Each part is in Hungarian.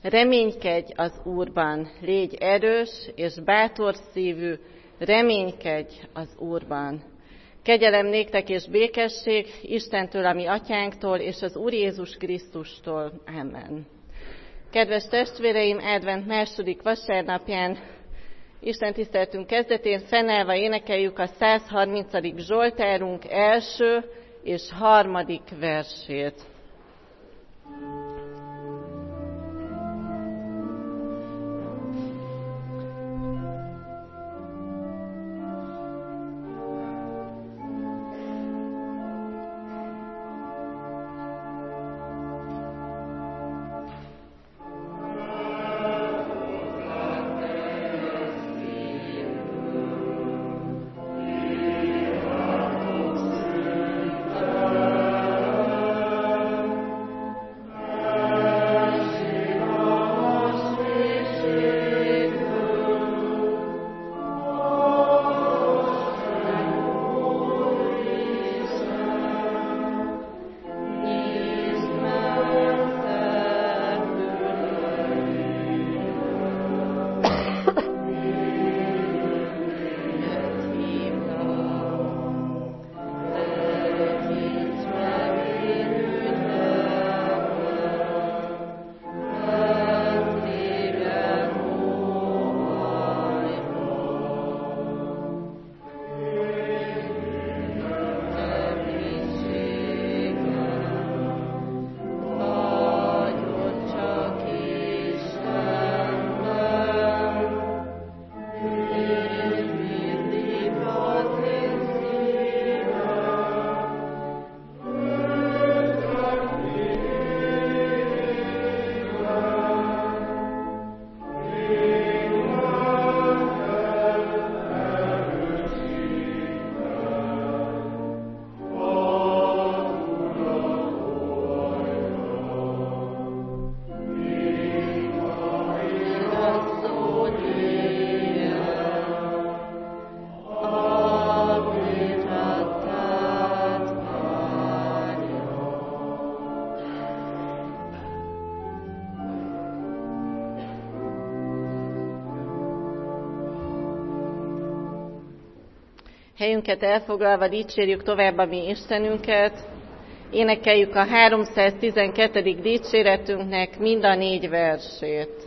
Reménykedj az Úrban, légy erős és bátor szívű, reménykedj az Úrban. Kegyelem néktek és békesség Istentől, a mi atyánktól, és az Úr Jézus Krisztustól. Amen. Kedves testvéreim, advent második vasárnapján, Isten tiszteletünk kezdetén fennállva énekeljük a 130. Zsoltárunk első és harmadik versét. Helyünket elfoglalva dicsérjük tovább a mi Istenünket, énekeljük a 312. dicséretünknek mind a 4 versét.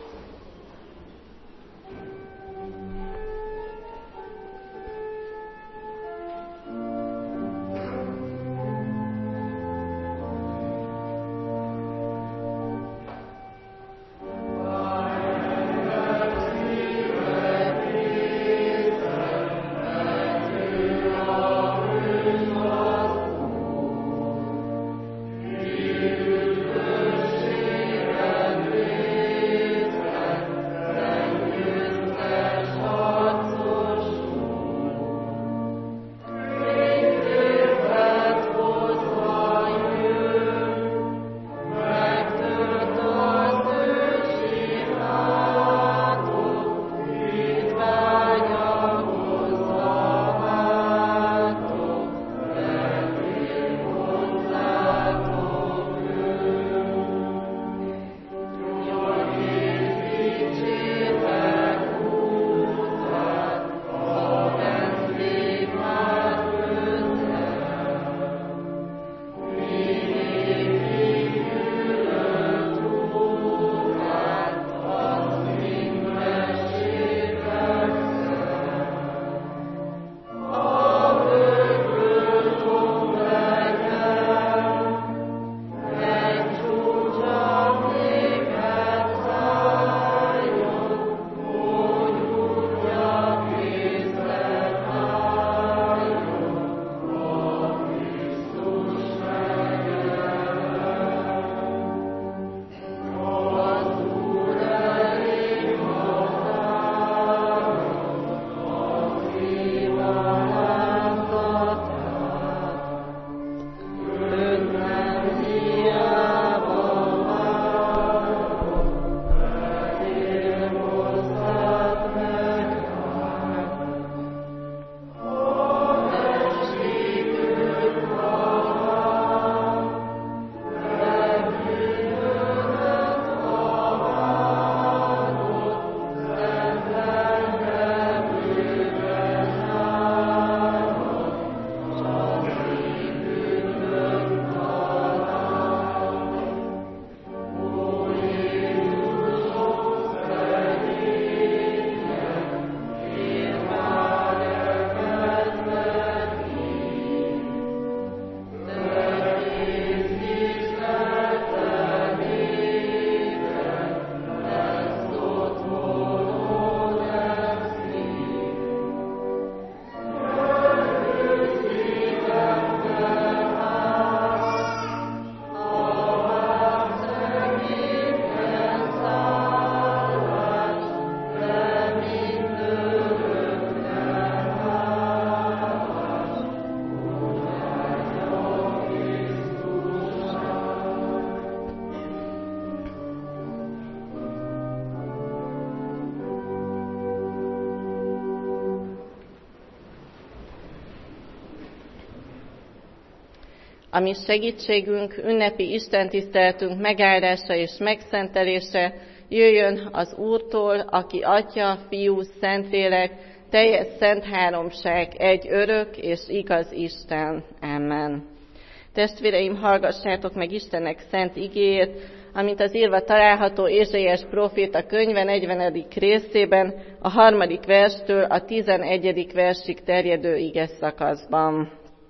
ami segítségünk, ünnepi istentiszteletünk megáldása és megszentelése jöjjön az Úrtól, aki Atya, Fiú, Szentlélek, teljes szent háromság, egy örök és igaz Isten. Amen. Testvéreim, hallgassátok meg Istennek szent igéjét, amint az írva található Ézsaiás próféta könyve 40. részében, a 3. verstől a 11. versig terjedő ige szakaszban.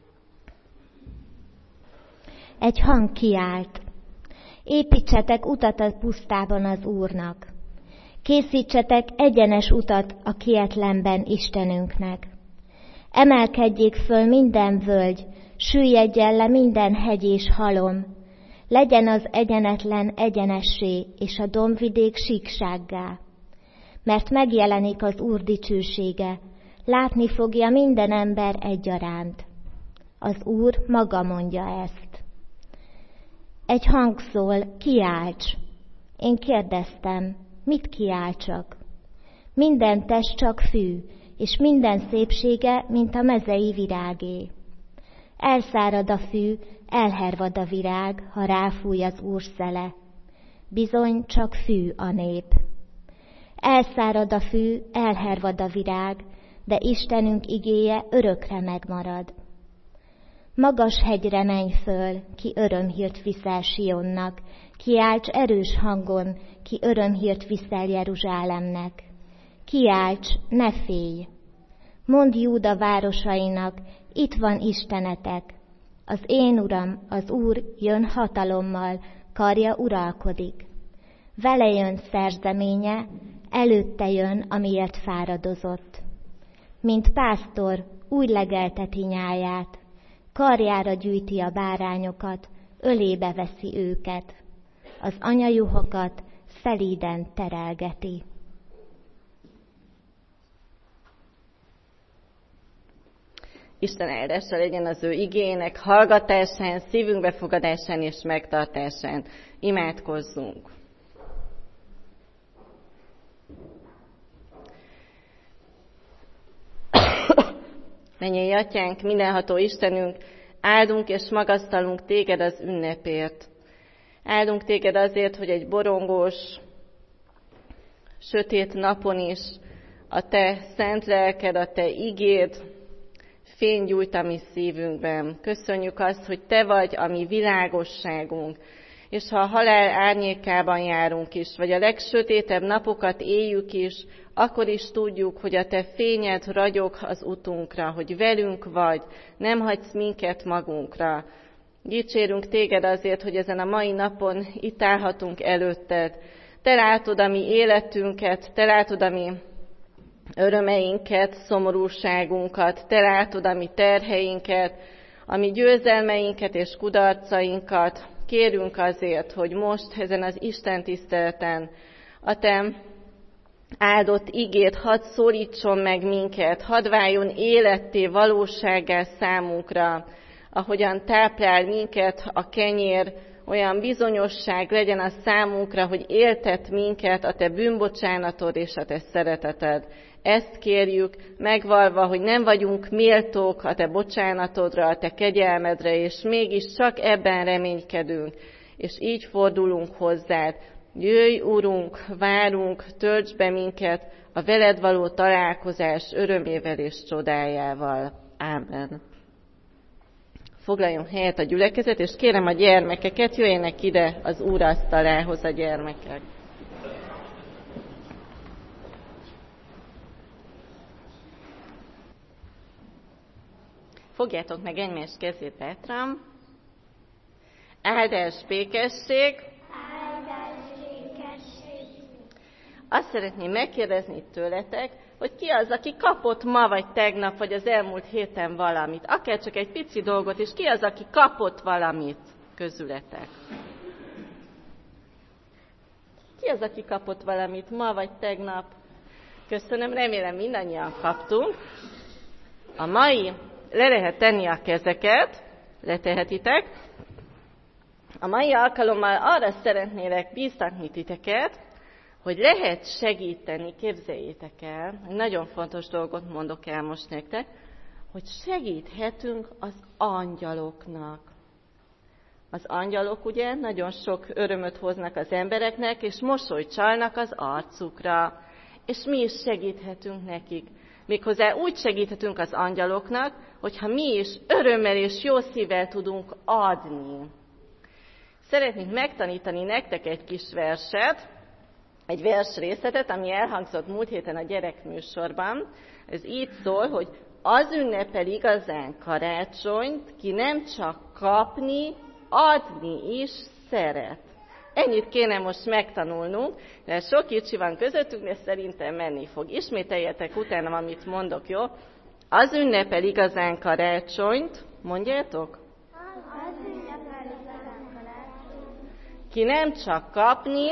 Egy hang kiált: építsetek utat a pusztában az Úrnak, készítsetek egyenes utat a kietlenben Istenünknek. Emelkedjék föl minden völgy, süllyedjen le minden hegy és halom, legyen az egyenetlen egyenessé, és a dombvidék síksággá. Mert megjelenik az Úr dicsősége, látni fogja minden ember egyaránt. Az Úr maga mondja ezt. Egy hang szól: kiálts! Én kérdeztem, mit kiáltsak? Minden test csak fű, és minden szépsége, mint a mezei virágé. Elszárad a fű, elhervad a virág, ha ráfúj az Úr szele. Bizony csak fű a nép. Elszárad a fű, elhervad a virág, de Istenünk igéje örökre megmarad. Magas hegyre menj föl, ki örömhírt viszel Sionnak, kiálts erős hangon, ki örömhírt viszel Jeruzsálemnek. Kiálts, ne félj! Mondd Júda városainak, itt van Istenetek. Az én Uram, az Úr jön hatalommal, karja uralkodik. Vele jön szerzeménye, előtte jön, amiért fáradozott. Mint pásztor úgy legelteti nyáját, karjára gyűjti a bárányokat, ölébe veszi őket. Az anyajuhokat szelíden terelgeti. Isten áldásra legyen az ő igének hallgatásán, szívünk befogadásán és megtartásán. Imádkozzunk! Mennyei Atyánk, mindenható Istenünk, áldunk és magasztalunk Téged az ünnepért. Áldunk Téged azért, hogy egy borongós, sötét napon is a Te szent lelked, a Te igéd fény gyújt a mi szívünkben. Köszönjük azt, hogy Te vagy a mi világosságunk, és ha a halál árnyékában járunk is, vagy a legsötétebb napokat éljük is, akkor is tudjuk, hogy a Te fényed ragyog az utunkra, hogy velünk vagy, nem hagysz minket magunkra. Dicsérünk Téged azért, hogy ezen a mai napon itt állhatunk előtted. Te látod a mi életünket, Te látod a mi örömeinket, szomorúságunkat, Te látod a mi terheinket, a mi győzelmeinket és kudarcainkat. Kérünk azért, hogy most ezen az Isten tiszteleten a Te áldott igét hadd szólítson meg minket, hadd váljon életté, valósággá számunkra, ahogyan táplál minket a kenyér, olyan bizonyosság legyen a számunkra, hogy éltet minket a Te bűnbocsánatod és a Te szereteted. Ezt kérjük, megvalva, hogy nem vagyunk méltók a Te bocsánatodra, a Te kegyelmedre, és mégis csak ebben reménykedünk, és így fordulunk hozzád. Jöjj, Urunk, várunk, tölts be minket a veled való találkozás örömével és csodájával. Ámen. Foglaljon helyet a gyülekezet, és kérem a gyermekeket, jöjjenek ide az Úr asztalához a gyermekek. Fogjátok meg egymás kezét bátran. Áldás, békesség. Azt szeretném megkérdezni tőletek, hogy ki az, aki kapott ma, vagy tegnap, vagy az elmúlt héten valamit. Akár csak egy pici dolgot, és ki az, aki kapott valamit közületek. Ki az, aki kapott valamit ma, vagy tegnap? Köszönöm, remélem mindannyian kaptunk. A mai, le lehet tenni a kezeket, letehetitek. A mai alkalommal arra szeretnélek bíztatni titeket, hogy lehet segíteni, képzeljétek el, nagyon fontos dolgot mondok el most nektek, hogy segíthetünk az angyaloknak. Az angyalok ugye nagyon sok örömöt hoznak az embereknek, és mosolyt csalnak az arcukra. És mi is segíthetünk nekik. Méghozzá úgy segíthetünk az angyaloknak, hogyha mi is örömmel és jó szívvel tudunk adni. Szeretnénk megtanítani nektek egy kis verset, egy versrészletet, ami elhangzott múlt héten a gyerekműsorban. Ez így szól, hogy az ünnepel igazán karácsonyt, ki nem csak kapni, adni is szeret. Ennyit kéne most megtanulnunk, mert sok kicsi van közöttünk, de szerintem menni fog. Ismételjetek utána, amit mondok, jó? Az ünnepel igazán karácsonyt, mondjátok? Az ünnepel igazán karácsonyt. Ki nem csak kapni,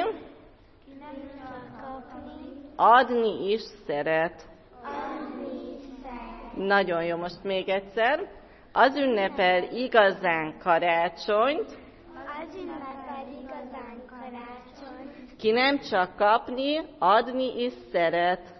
adni is szeret. Nagyon jó, most még egyszer. Az ünnepel igazán karácsonyt. Az ünnepel igazán karácsonyt. Ki nem csak kapni, adni is szeret.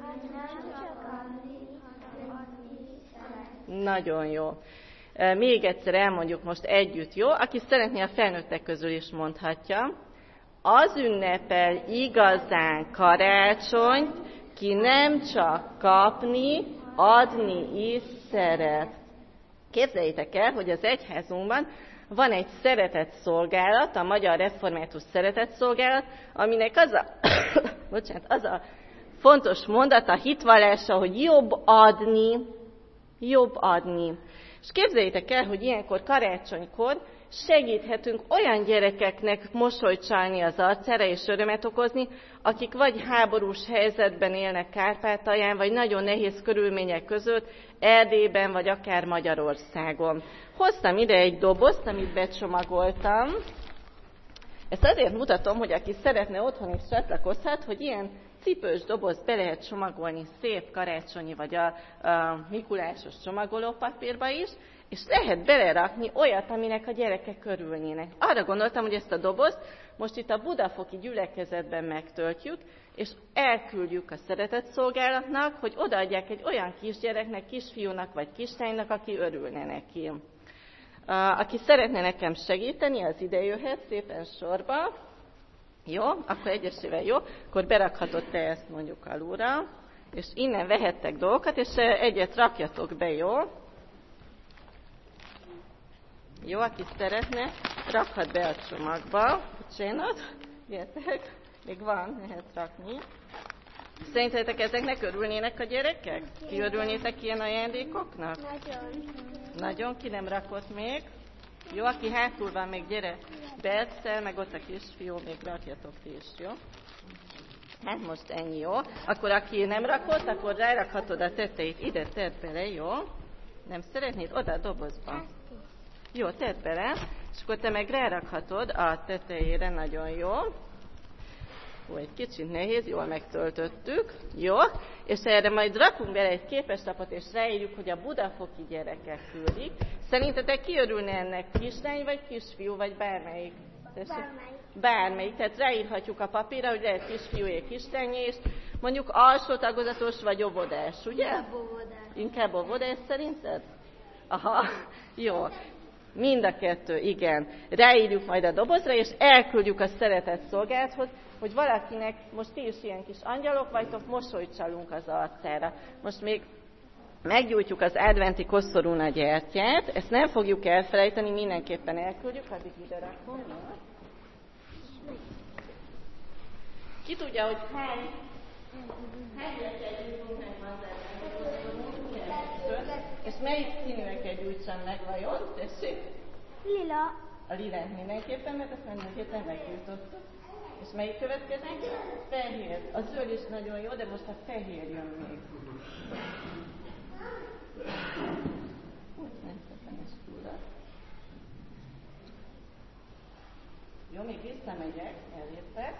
Nagyon jó. Még egyszer elmondjuk most együtt, jó? Aki szeretné, a felnőttek közül is mondhatja. Az ünnepel igazán karácsonyt, ki nem csak kapni, adni is szeret. Képzeljétek el, hogy az egyházunkban van egy szeretetszolgálat, a Magyar Református Szeretetszolgálat, aminek az a fontos mondat, a hitvallása, hogy jobb adni. És képzeljétek el, hogy ilyenkor karácsonykor segíthetünk olyan gyerekeknek mosolyt csalni az arcára és örömet okozni, akik vagy háborús helyzetben élnek Kárpátalján, vagy nagyon nehéz körülmények között Erdélyben, vagy akár Magyarországon. Hoztam ide egy dobozt, amit becsomagoltam. Ezt azért mutatom, hogy aki szeretne otthon is csatlakozhat, hogy ilyen cipős dobozt be lehet csomagolni szép karácsonyi vagy a mikulásos csomagolópapírba is, és lehet belerakni olyat, aminek a gyerekek örülnének. Arra gondoltam, hogy ezt a dobozt most itt a budafoki gyülekezetben megtöltjük, és elküldjük a szeretetszolgálatnak, hogy odaadják egy olyan kisgyereknek, kisfiúnak vagy kislánynak, aki örülne neki. Aki szeretne nekem segíteni, az ide jöhet szépen sorba. Jó, akkor egyesével jó, akkor berakhatod te ezt mondjuk alulra, és innen vehettek dolgokat, és egyet rakjatok be, jó? Jó, aki szeretne, rakhat be a csomagba. Bocsánat, gyertek, még van, lehet rakni. Szerintetek ezeknek örülnének a gyerekek? Ki örülnétek ilyen ajándékoknak? Nagyon, ki nem rakott még? Jó, aki hátul van, még gyere Berccel, meg ott a kisfiú, még rakjatok ti is, jó? Hát most ennyi, jó? Akkor aki nem rakott, akkor rárakhatod a tetejét. Ide tedd bele, jó? Nem szeretnéd? Oda a dobozba. Jó, tedd bele, és akkor te meg rárakhatod a tetejére, nagyon jó. Ó, egy kicsit nehéz, jól megtöltöttük, jó? És erre majd rakunk bele egy képeslapot, és ráírjuk, hogy a budafoki gyerekek küldik. Szerintetek ki örülne ennek? Kislány, vagy kisfiú, vagy bármelyik? Bármelyik. Tehát ráírhatjuk a papírra, hogy lehet kisfiúé, kislányé, és mondjuk alsó tagozatos, vagy óvodás, ugye? Inkább óvodás szerinted? Aha, jó. Mind a kettő, igen. Ráírjuk majd a dobozra, és elküldjük a szeretetszolgálathoz, hogy valakinek, most ti is ilyen kis angyalok vagytok, mosolyt csalunk az arcára. Most még meggyújtjuk az adventi koszorúna gyertyát, ezt nem fogjuk elfelejteni, mindenképpen elküldjük, addig ide rakom. Ki tudja, hogy hány gyertyát meg az adventi koszorúna? És melyik színűeket gyújtsam meg vajon? Tessék? Lila. A lilát mindenképpen, mert azt nem héten meggyújtottuk. És melyik következik? Fehér. A zöld is nagyon jó, de most a fehér jön még. Nem szépen is túlra. Jó, még visszamegyek, elértek.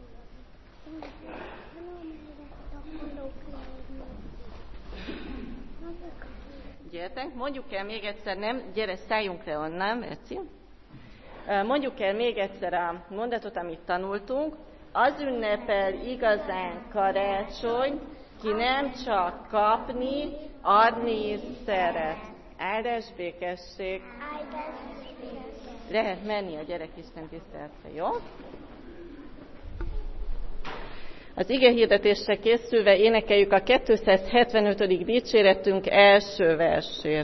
Gyertek, mondjuk el még egyszer, nem, gyere, szálljunk le onnan, Eci. Mondjuk el még egyszer a mondatot, amit tanultunk. Az ünnepel igazán karácsony, ki nem csak kapni, adni is szeret. Áldás békesség! Lehet menni a gyerekisten tiszteletre, jó? Az igehirdetésre készülve énekeljük a 275. dicséretünk első versét.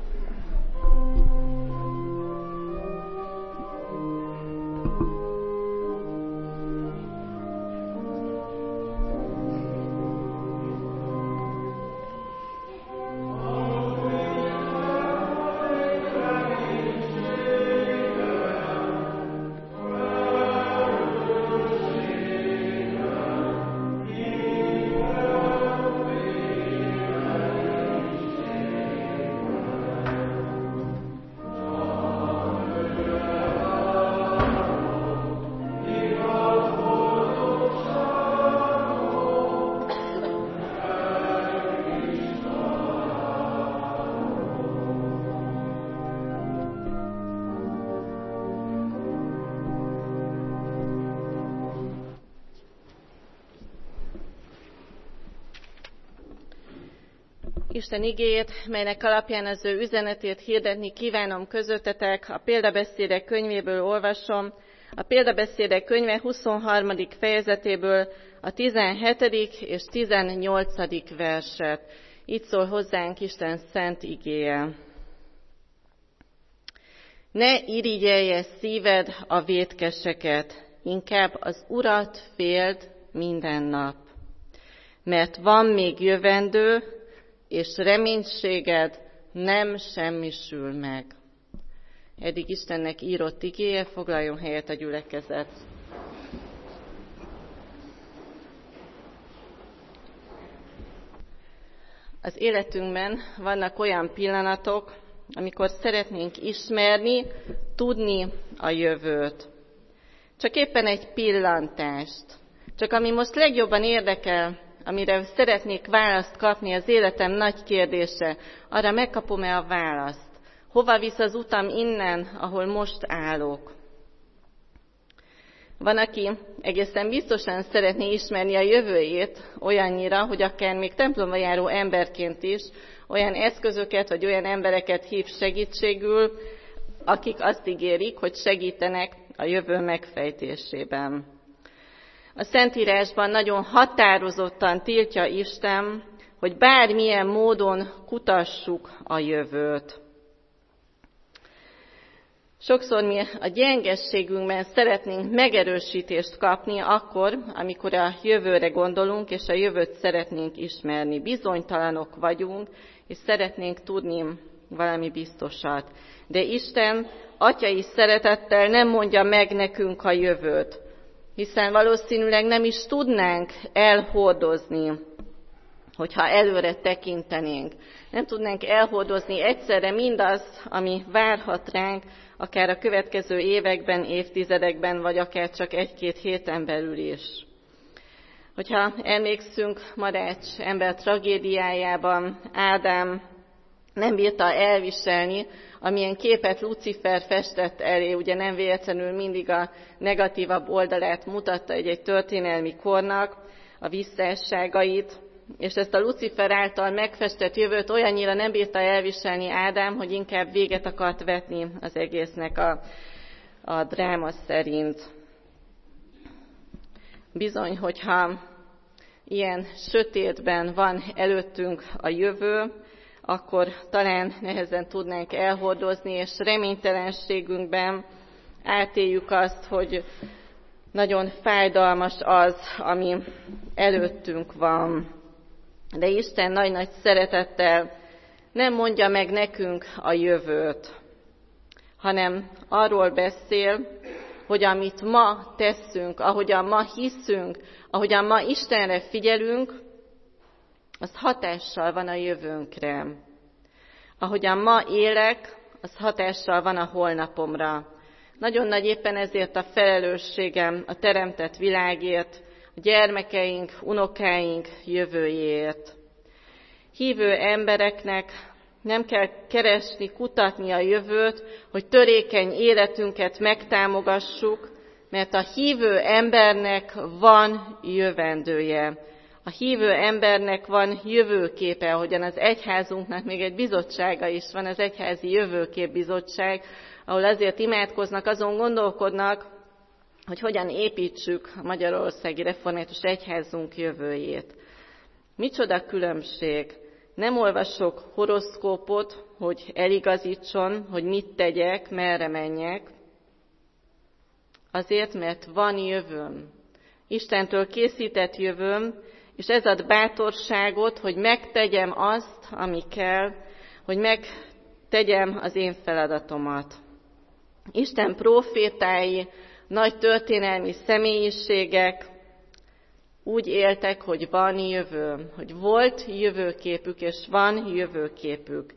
Isten igéjét, melynek alapján az ő üzenetét hirdetni kívánom közöttetek, a Példabeszédek könyvéből olvasom, a Példabeszédek könyve 23. fejezetéből a 17. és 18. verset. Így szól hozzánk Isten szent igéje. Ne irigyelje szíved a vétkeseket, inkább az Urat féld minden nap. Mert van még jövendő, és reménységed nem semmisül meg. Eddig Istennek írott igéje, foglaljon helyet a gyülekezet. Az életünkben vannak olyan pillanatok, amikor szeretnénk ismerni, tudni a jövőt. Csak éppen egy pillantást. Csak ami most legjobban érdekel, amire szeretnék választ kapni, az életem nagy kérdése, arra megkapom-e a választ? Hova visz az utam innen, ahol most állok? Van, aki egészen biztosan szeretné ismerni a jövőjét olyannyira, hogy akár még templomba járó emberként is olyan eszközöket vagy olyan embereket hív segítségül, akik azt ígérik, hogy segítenek a jövő megfejtésében. A Szentírásban nagyon határozottan tiltja Isten, hogy bármilyen módon kutassuk a jövőt. Sokszor mi a gyengességünkben szeretnénk megerősítést kapni akkor, amikor a jövőre gondolunk, és a jövőt szeretnénk ismerni. Bizonytalanok vagyunk, és szeretnénk tudni valami biztosat. De Isten atyai szeretettel nem mondja meg nekünk a jövőt, hiszen valószínűleg nem is tudnánk elhordozni, hogyha előre tekintenénk. Nem tudnánk elhordozni egyszerre mindazt, ami várhat ránk, akár a következő években, évtizedekben, vagy akár csak egy-két héten belül is. Hogyha emlékszünk Madács ember tragédiájában, Ádám nem bírta elviselni, amilyen képet Lucifer festett elé, ugye nem véletlenül mindig a negatívabb oldalát mutatta egy történelmi kornak, a visszásságait, és ezt a Lucifer által megfestett jövőt olyannyira nem bírta elviselni Ádám, hogy inkább véget akart vetni az egésznek a dráma szerint. Bizony, hogyha ilyen sötétben van előttünk a jövő, akkor talán nehezen tudnánk elhordozni, és reménytelenségünkben átéljük azt, hogy nagyon fájdalmas az, ami előttünk van. De Isten nagy-nagy szeretettel nem mondja meg nekünk a jövőt, hanem arról beszél, hogy amit ma teszünk, ahogyan ma hiszünk, ahogyan ma Istenre figyelünk, az hatással van a jövőnkre. Ahogyan ma élek, az hatással van a holnapomra. Nagyon nagy éppen ezért a felelősségem a teremtett világért, a gyermekeink, unokáink jövőjéért. Hívő embereknek nem kell keresni, kutatni a jövőt, hogy törékeny életünket megtámogassuk, mert a hívő embernek van jövendője. A hívő embernek van jövőképe, ahogyan az egyházunknak még egy bizottsága is van, az Egyházi Jövőkép Bizottság, ahol azért imádkoznak, azon gondolkodnak, hogy hogyan építsük a Magyarországi Református Egyházunk jövőjét. Micsoda különbség! Nem olvasok horoszkópot, hogy eligazítson, hogy mit tegyek, merre menjek. Azért, mert van jövőm. Istentől készített jövőm, és ez ad bátorságot, hogy megtegyem azt, ami kell, hogy megtegyem az én feladatomat. Isten prófétái, nagy történelmi személyiségek úgy éltek, hogy van jövő, hogy volt jövőképük, és van jövőképük.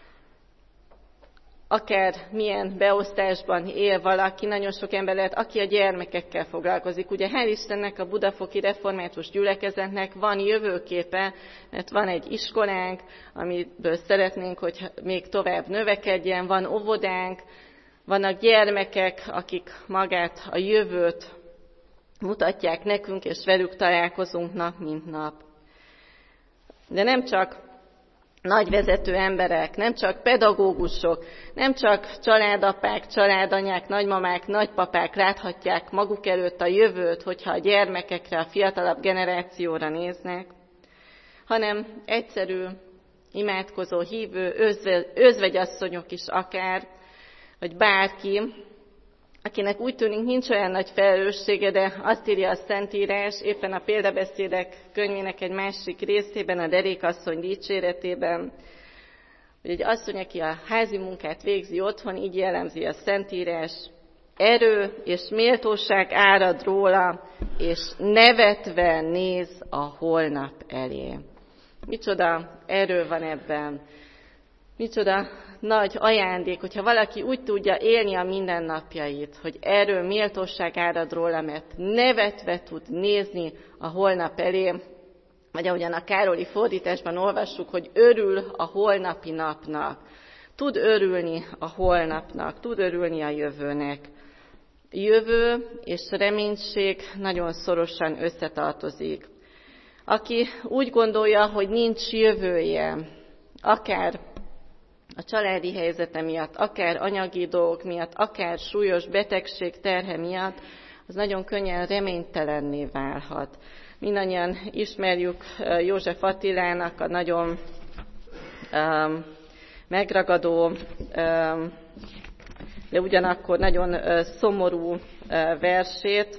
Akár milyen beosztásban él valaki, nagyon sok ember lehet, aki a gyermekekkel foglalkozik. Ugye hál' Istennek a Budafoki Református Gyülekezetnek van jövőképe, mert van egy iskolánk, amiből szeretnénk, hogy még tovább növekedjen, van óvodánk, vannak gyermekek, akik magát, a jövőt mutatják nekünk, és velük találkozunk nap, mint nap. De nem csak nagy vezető emberek, nem csak pedagógusok, nem csak családapák, családanyák, nagymamák, nagypapák láthatják maguk előtt a jövőt, hogyha a gyermekekre, a fiatalabb generációra néznek, hanem egyszerű, imádkozó, hívő, özvegyasszonyok is akár, vagy bárki, akinek úgy tűnik nincs olyan nagy felelőssége, de azt írja a Szentírás, éppen a Példabeszédek könyvének egy másik részében, a derékasszony dicséretében, hogy egy asszony, aki a házi munkát végzi otthon, így jellemzi a Szentírás, erő és méltóság árad róla, és nevetve néz a holnap elé. Micsoda erő van ebben, micsoda nagy ajándék, hogyha valaki úgy tudja élni a mindennapjait, hogy erő, méltóság árad róla, mert nevetve tud nézni a holnap elé, vagy ahogyan a Károli fordításban olvassuk, hogy örül a holnapi napnak. Tud örülni a holnapnak, tud örülni a jövőnek. Jövő és reménység nagyon szorosan összetartozik. Aki úgy gondolja, hogy nincs jövője, akár a családi helyzete miatt, akár anyagi dolgok miatt, akár súlyos betegség terhe miatt, az nagyon könnyen reménytelenné válhat. Mindannyian ismerjük József Attilának a nagyon megragadó, de ugyanakkor nagyon szomorú versét.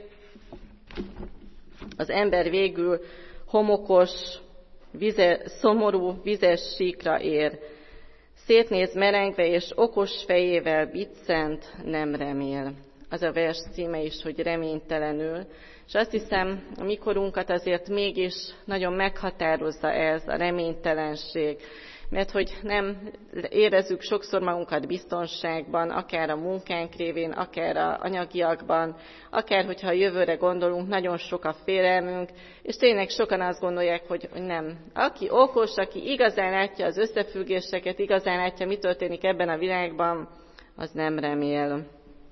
Az ember végül homokos, szomorú, vizes síkra ér. Szétnéz merengve, és okos fejével biccent, nem remél. Az a vers címe is, hogy reménytelenül. És azt hiszem, a mi korunkat azért mégis nagyon meghatározza ez a reménytelenség. Mert hogy nem érezzük sokszor magunkat biztonságban, akár a munkánk révén, akár az anyagiakban, akár hogyha a jövőre gondolunk, nagyon sok a félelmünk, és tényleg sokan azt gondolják, hogy nem. Aki okos, aki igazán látja az összefüggéseket, igazán látja, mi történik ebben a világban, az nem remél.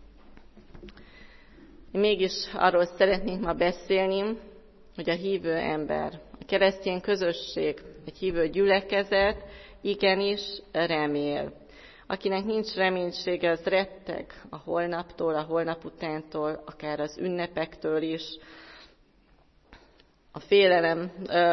Mégis arról szeretnénk ma beszélni, hogy a hívő ember, a keresztény közösség, egy hívő gyülekezet igenis remél. Akinek nincs reménysége, az retteg a holnaptól, a holnap utántól, akár az ünnepektől is. A félelem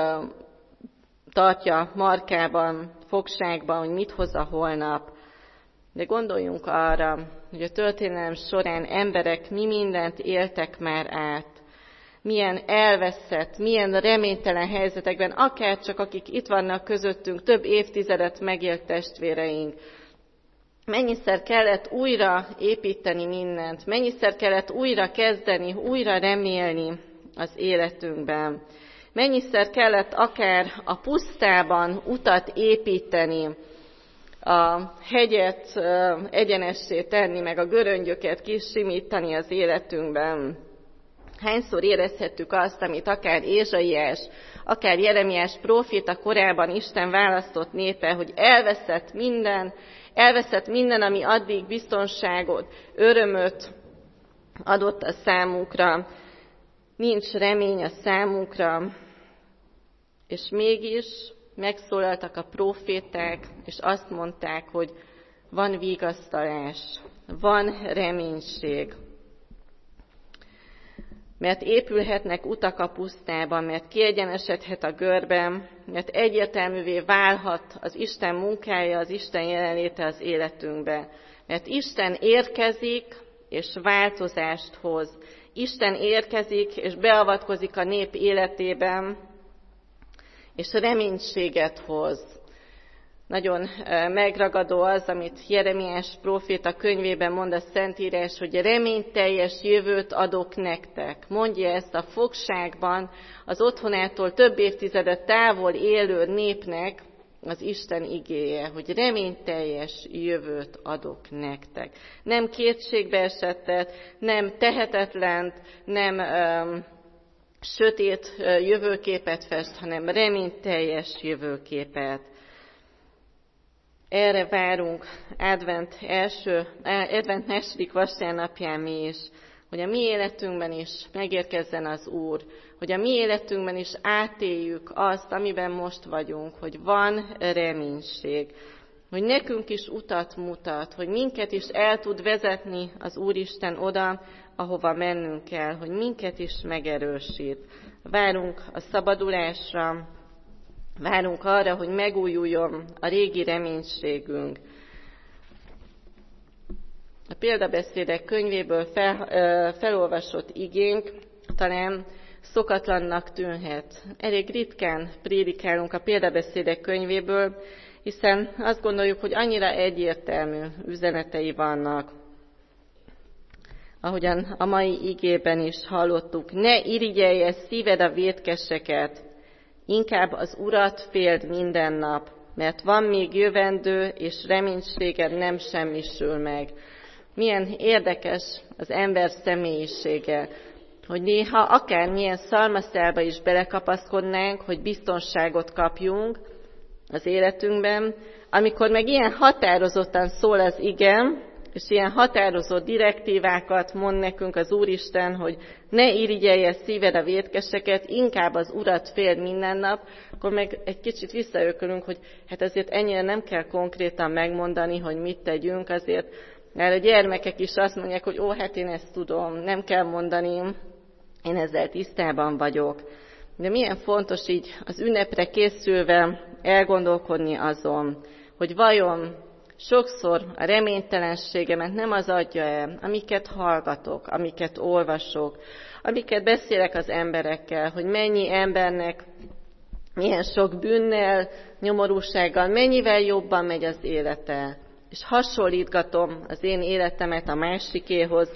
tartja markában, fogságban, hogy mit hoz a holnap. De gondoljunk arra, hogy a történelem során emberek mi mindent éltek már át, milyen elveszett, milyen reménytelen helyzetekben, akár csak akik itt vannak közöttünk, több évtizedet megélt testvéreink. Mennyiszer kellett újra építeni mindent, mennyiszer kellett újra kezdeni, újra remélni az életünkben. Mennyiszer kellett akár a pusztában utat építeni, a hegyet egyenessé tenni, meg a göröngyöket kisimítani az életünkben. Hányszor érezhettük azt, amit akár Ézsaiás, akár Jeremiás próféta korában Isten választott népe, hogy elveszett minden, ami addig biztonságot, örömöt adott a számukra, nincs remény a számukra, és mégis megszólaltak a próféták, és azt mondták, hogy van vigasztalás, Van reménység. Mert épülhetnek utak a pusztában, mert kiegyenesedhet a görben, mert egyértelművé válhat az Isten munkája, az Isten jelenléte az életünkbe. Mert Isten érkezik, és változást hoz. Isten érkezik, és beavatkozik a nép életében, és reménységet hoz. Nagyon megragadó az, amit Jeremiás próféta könyvében mond a Szentírás, hogy reményteljes jövőt adok nektek. Mondja ezt a fogságban az otthonától több évtizedet távol élő népnek az Isten igéje, hogy reményteljes jövőt adok nektek. Nem kétségbeesettet, nem tehetetlent, nem sötét jövőképet fest, hanem reményteljes jövőképet. Erre várunk Advent második vasárnapján mi is, hogy a mi életünkben is megérkezzen az Úr, hogy a mi életünkben is átéljük azt, amiben most vagyunk, hogy van reménység, hogy nekünk is utat mutat, hogy minket is el tud vezetni az Úristen oda, ahova mennünk kell, hogy minket is megerősít. Várunk a szabadulásra, várunk arra, hogy megújuljon a régi reménységünk. A példabeszédek könyvéből felolvasott igénk talán szokatlannak tűnhet. Elég ritkán prédikálunk a példabeszédek könyvéből, hiszen azt gondoljuk, hogy annyira egyértelmű üzenetei vannak. Ahogyan a mai igében is hallottuk, ne irigyelje szíved a vétkeseket, inkább az Urat féld minden nap, mert van még jövendő, és reménységed nem semmisül meg. Milyen érdekes az ember személyisége, hogy néha akármilyen szalmaszálba is belekapaszkodnánk, hogy biztonságot kapjunk az életünkben, amikor meg ilyen határozottan szól az ige, és ilyen határozott direktívákat mond nekünk az Úristen, hogy ne irigyelje szíved a vétkeseket, inkább az Urat féld minden nap, akkor meg egy kicsit visszaökölünk, hogy hát azért ennyire nem kell konkrétan megmondani, hogy mit tegyünk, azért mert a gyermekek is azt mondják, hogy hát én ezt tudom, nem kell mondani, én ezzel tisztában vagyok. De milyen fontos így az ünnepre készülve elgondolkodni azon, hogy vajon sokszor a reménytelenségemet nem az adja el, amiket hallgatok, amiket olvasok, amiket beszélek az emberekkel, hogy mennyi embernek milyen sok bűnnel, nyomorúsággal, mennyivel jobban megy az élete. És hasonlítgatom az én életemet a másikéhoz,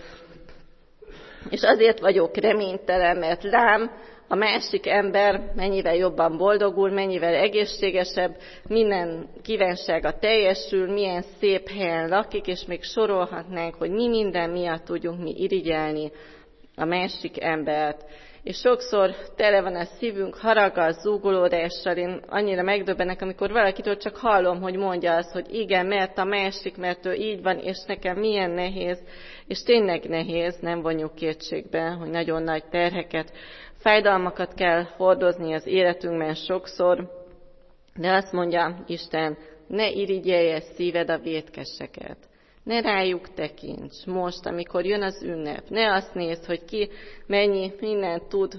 és azért vagyok reménytelen, mert lám, a másik ember mennyivel jobban boldogul, mennyivel egészségesebb, minden kívánsága teljesül, milyen szép helyen lakik, és még sorolhatnánk, hogy mi minden miatt tudjunk mi irigyelni a másik embert. És sokszor tele van a szívünk haraggal, zúgolódással, én annyira megdöbbenek, amikor valakitől csak hallom, hogy mondja azt, hogy igen, mert a másik, mert ő így van, és nekem milyen nehéz, és tényleg nehéz, nem vonjuk kétségbe, hogy nagyon nagy terheket, fájdalmakat kell hordozni az életünkben sokszor, de azt mondja Isten, ne irigyelje szíved a vétkeseket. Ne rájuk tekints most, amikor jön az ünnep. Ne azt nézd, hogy ki mennyi mindent tud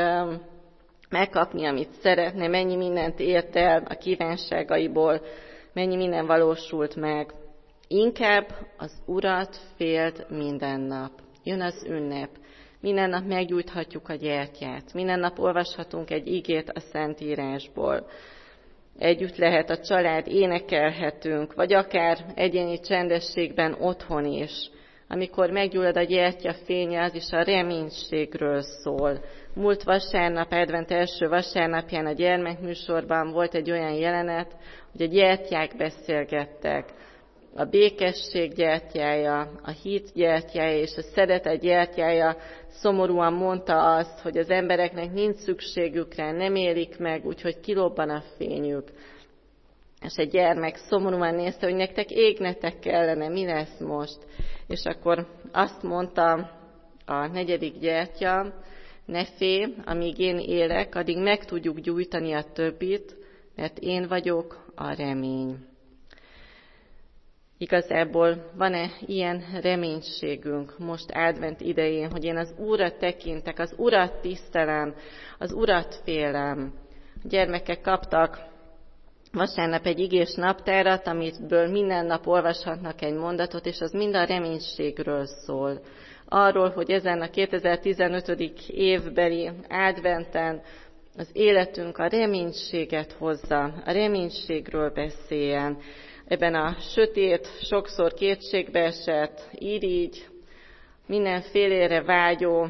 megkapni, amit szeretne, mennyi mindent ért el a kívánságaiból, mennyi minden valósult meg. Inkább az Urat féld minden nap. Jön az ünnep. Minden nap meggyújthatjuk a gyertyát. Minden nap olvashatunk egy igét a Szentírásból. Együtt lehet a család, énekelhetünk, vagy akár egyéni csendességben otthon is. Amikor meggyullad a gyertya fénye, az is a reménységről szól. Múlt vasárnap, advent első vasárnapján a gyermekműsorban volt egy olyan jelenet, hogy a gyertyák beszélgettek. A békesség gyertyája, a hit gyertyája és a szeretet gyertyája szomorúan mondta azt, hogy az embereknek nincs szükségük rá, nem élik meg, úgyhogy kilobban a fényük. És egy gyermek szomorúan nézte, hogy nektek égnetek kellene, mi lesz most? És akkor azt mondta a negyedik gyertya, ne félj, amíg én élek, addig meg tudjuk gyújtani a többit, mert én vagyok a remény. Igazából van-e ilyen reménységünk most advent idején, hogy én az Úrra tekintek, az Urat tisztelem, az Urat félem. A gyermekek kaptak vasárnap egy igés naptárat, amitből minden nap olvashatnak egy mondatot, és az mind a reménységről szól. Arról, hogy ezen a 2015. évbeli adventen az életünk a reménységet hozza, a reménységről beszéljen. Ebben a sötét, sokszor kétségbeesett, irigy, mindenfélére vágyó,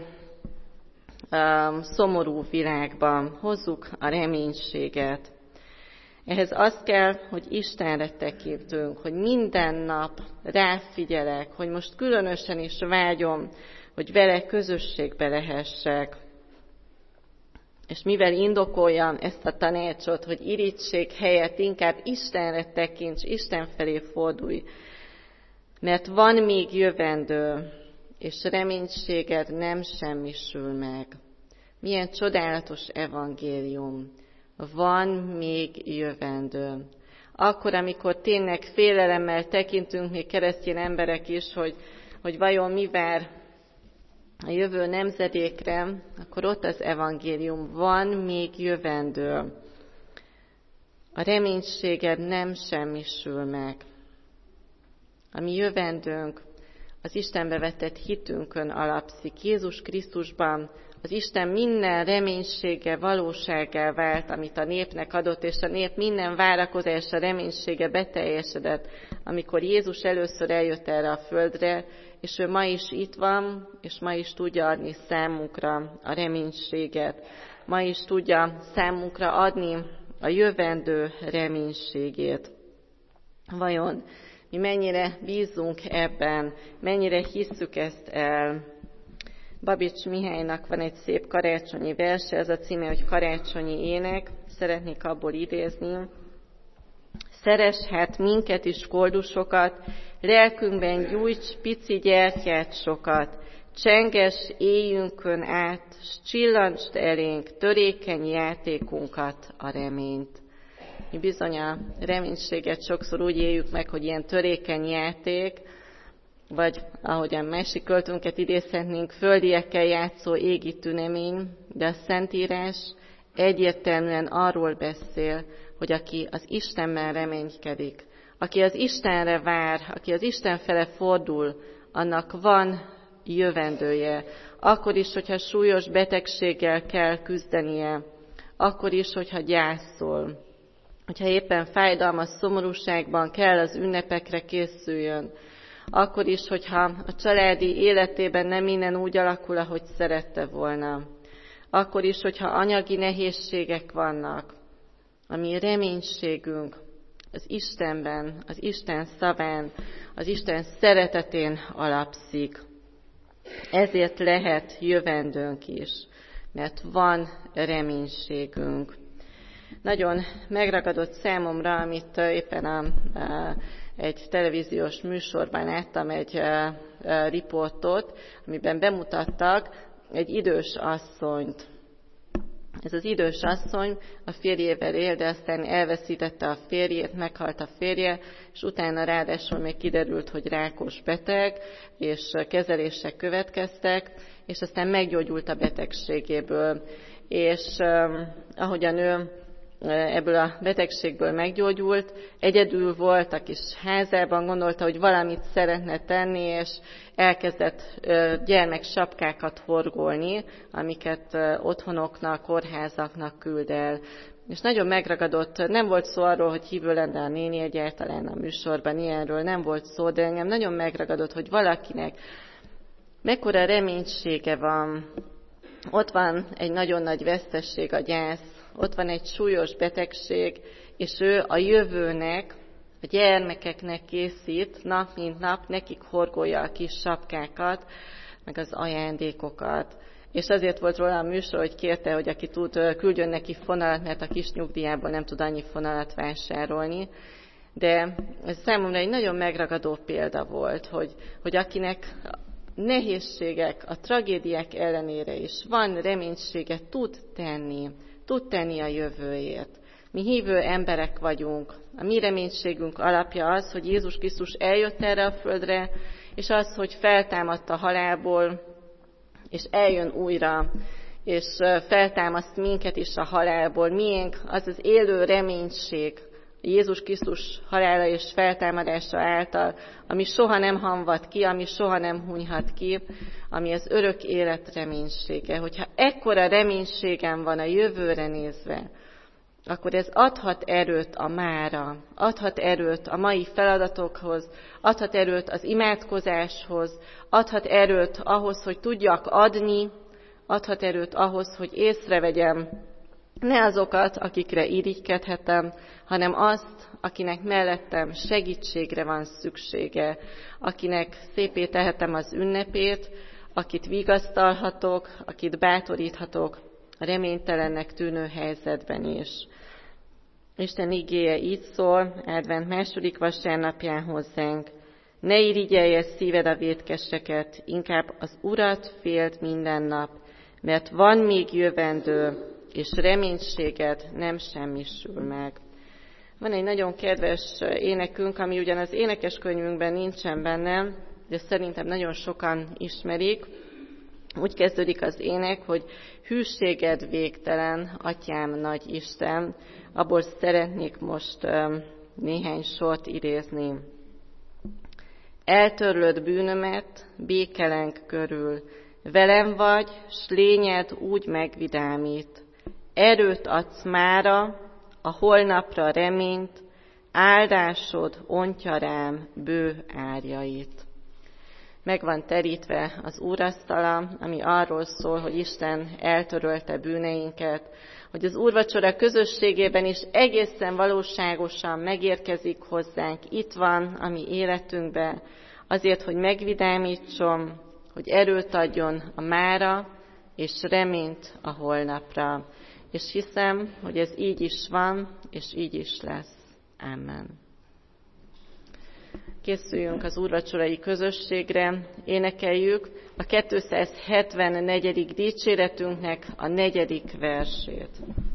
szomorú világban hozzuk a reménységet. Ehhez az kell, hogy Istenre tekintünk, hogy minden nap ráfigyelek, hogy most különösen is vágyom, hogy vele közösségbe lehessek. És mivel indokoljam ezt a tanácsot, hogy irigység helyett inkább Istenre tekints, Isten felé fordulj, mert van még jövendő, és reménységed nem semmisül meg. Milyen csodálatos evangélium! Van még jövendő. Akkor, amikor tényleg félelemmel tekintünk még keresztény emberek is, hogy vajon mi vár a jövő nemzedékre, akkor ott az evangélium, van még jövendő. A reménységed nem semmisül meg. A mi jövendőnk az Istenbe vetett hitünkön alapszik. Jézus Krisztusban az Isten minden reménysége valósággá vált, amit a népnek adott, és a nép minden várakozása, reménysége beteljesedett, amikor Jézus először eljött erre a földre, és ő ma is itt van, és ma is tudja adni számunkra a reménységet. Ma is tudja számunkra adni a jövendő reménységét. Vajon mi mennyire bízunk ebben, mennyire hisszük ezt el? Babics Mihálynak van egy szép karácsonyi verse, ez a címe, hogy Karácsonyi ének. Szeretnék abból idézni. Szeress hát minket is koldusokat, lelkünkben gyújts pici gyertyát sokat, csenges éjünkön át, s csillantsd elénk törékeny játékunkat, a reményt. Mi bizony a reménységet sokszor úgy éljük meg, hogy ilyen törékeny játék, vagy ahogyan másik költőnket idézhetnénk, földiekkel játszó égi tünemény, de a Szentírás egyértelműen arról beszél, hogy aki az Istenben reménykedik, aki az Istenre vár, aki az Isten fele fordul, annak van jövendője. Akkor is, hogyha súlyos betegséggel kell küzdenie, akkor is, hogyha gyászol, hogyha éppen fájdalmas szomorúságban kell az ünnepekre készüljön, akkor is, hogyha a családi életében nem minden úgy alakul, ahogy szerette volna. Akkor is, hogyha anyagi nehézségek vannak. A mi reménységünk az Istenben, az Isten szaván, az Isten szeretetén alapszik. Ezért lehet jövendőnk is, mert van reménységünk. Nagyon megragadott számomra, amit éppen egy televíziós műsorban láttam, egy riportot, amiben bemutattak egy idős asszonyt. Ez az idős asszony a férjével él, de aztán elveszítette a férjét, meghalt a férje, és utána ráadásul még kiderült, hogy rákos beteg, és kezelések következtek, és aztán meggyógyult a betegségéből. És ahogyan ő ebből a betegségből meggyógyult, egyedül volt a kis házában, gondolta, hogy valamit szeretne tenni, és elkezdett gyermeksapkákat horgolni, amiket otthonoknak, kórházaknak küld el. És nagyon megragadott, nem volt szó arról, hogy hívő lenne a néni, egyáltalán a műsorban ilyenről nem volt szó, de engem nagyon megragadott, hogy valakinek mekkora reménysége van. Ott van egy nagyon nagy vesztesség, a gyász, ott van egy súlyos betegség, és ő a jövőnek, a gyermekeknek készít, nap mint nap, nekik horgolja a kis sapkákat, meg az ajándékokat. És azért volt róla a műsor, hogy kérte, hogy aki tud, küldjön neki fonalat, mert a kis nyugdíjából nem tud annyi fonalat vásárolni. De ez számomra egy nagyon megragadó példa volt, hogy akinek nehézségek, a tragédiák ellenére is van reménysége, tud tenni a jövőért. Mi hívő emberek vagyunk. A mi reménységünk alapja az, hogy Jézus Krisztus eljött erre a földre, és az, hogy feltámadt a halálból, és eljön újra, és feltámaszt minket is a halálból. Miénk az az élő reménység Jézus Krisztus halála és feltámadása által, ami soha nem hamvad ki, ami soha nem hunyhat ki, ami az örök élet reménysége. Hogyha ekkora reménységem van a jövőre nézve, akkor ez adhat erőt a mára, adhat erőt a mai feladatokhoz, adhat erőt az imádkozáshoz, adhat erőt ahhoz, hogy tudjak adni, adhat erőt ahhoz, hogy észrevegyem ne azokat, akikre irigykedhetem, hanem azt, akinek mellettem segítségre van szüksége, akinek szépé tehetem az ünnepét, akit vigasztalhatok, akit bátoríthatok a reménytelennek tűnő helyzetben is. Isten igéje így szól, advent második vasárnapján hozzánk. Ne irigyelje szíved a vétkeseket, inkább az Urat féld minden nap, mert van még jövendő, és reménységed nem semmisül meg. Van egy nagyon kedves énekünk, ami ugyan az énekeskönyvünkben nincsen benne, de szerintem nagyon sokan ismerik. Úgy kezdődik az ének, hogy hűséged végtelen, Atyám nagy Isten. Abból szeretnék most néhány sort idézni. Eltörlöd bűnömet, békelenk körül. Velem vagy, s lényed úgy megvidámít. Erőt adsz mára, a holnapra reményt, áldásod ontja rám bő árjait. Meg van terítve az úrasztala, ami arról szól, hogy Isten eltörölte bűneinket, hogy az úrvacsora közösségében is egészen valóságosan megérkezik hozzánk, itt van a mi életünkbe, azért, hogy megvidámítson, hogy erőt adjon a mára, és reményt a holnapra. És hiszem, hogy ez így is van, és így is lesz. Amen. Készüljünk az úrvacsorai közösségre, énekeljük a 274. dicséretünknek a 4. versét.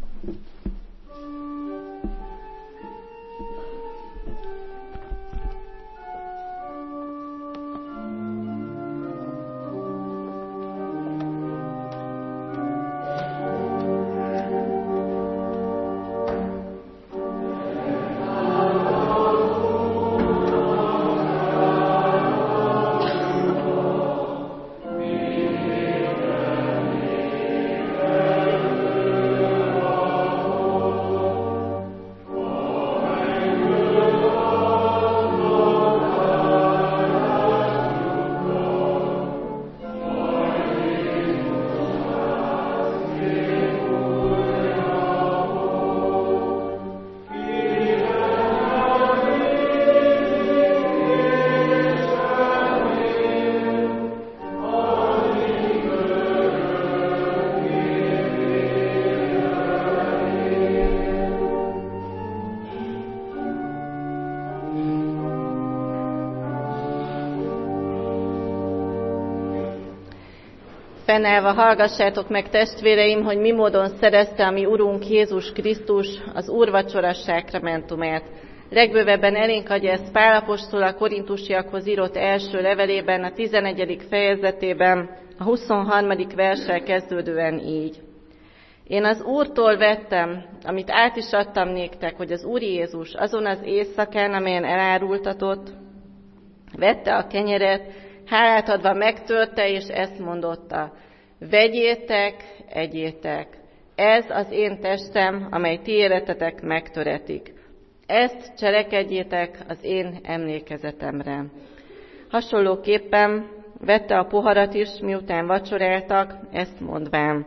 Fennállva hallgassátok meg, testvéreim, hogy mi módon szerezte a mi Urunk Jézus Krisztus az úrvacsora sákramentumát. Legbővebben elénk adja ezt Pál apostol a korintusiakhoz írott első levelében, a 11. fejezetében, a 23. verssel kezdődően így. Én az Úrtól vettem, amit át is adtam néktek, hogy az Úr Jézus azon az éjszakán, amelyen elárultatott, vette a kenyeret, hálát adva megtörte, és ezt mondotta: vegyétek, egyétek, ez az én testem, amely ti életetek megtöretik. Ezt cselekedjétek az én emlékezetemre. Hasonlóképpen vette a poharat is, miután vacsoráltak, ezt mondván: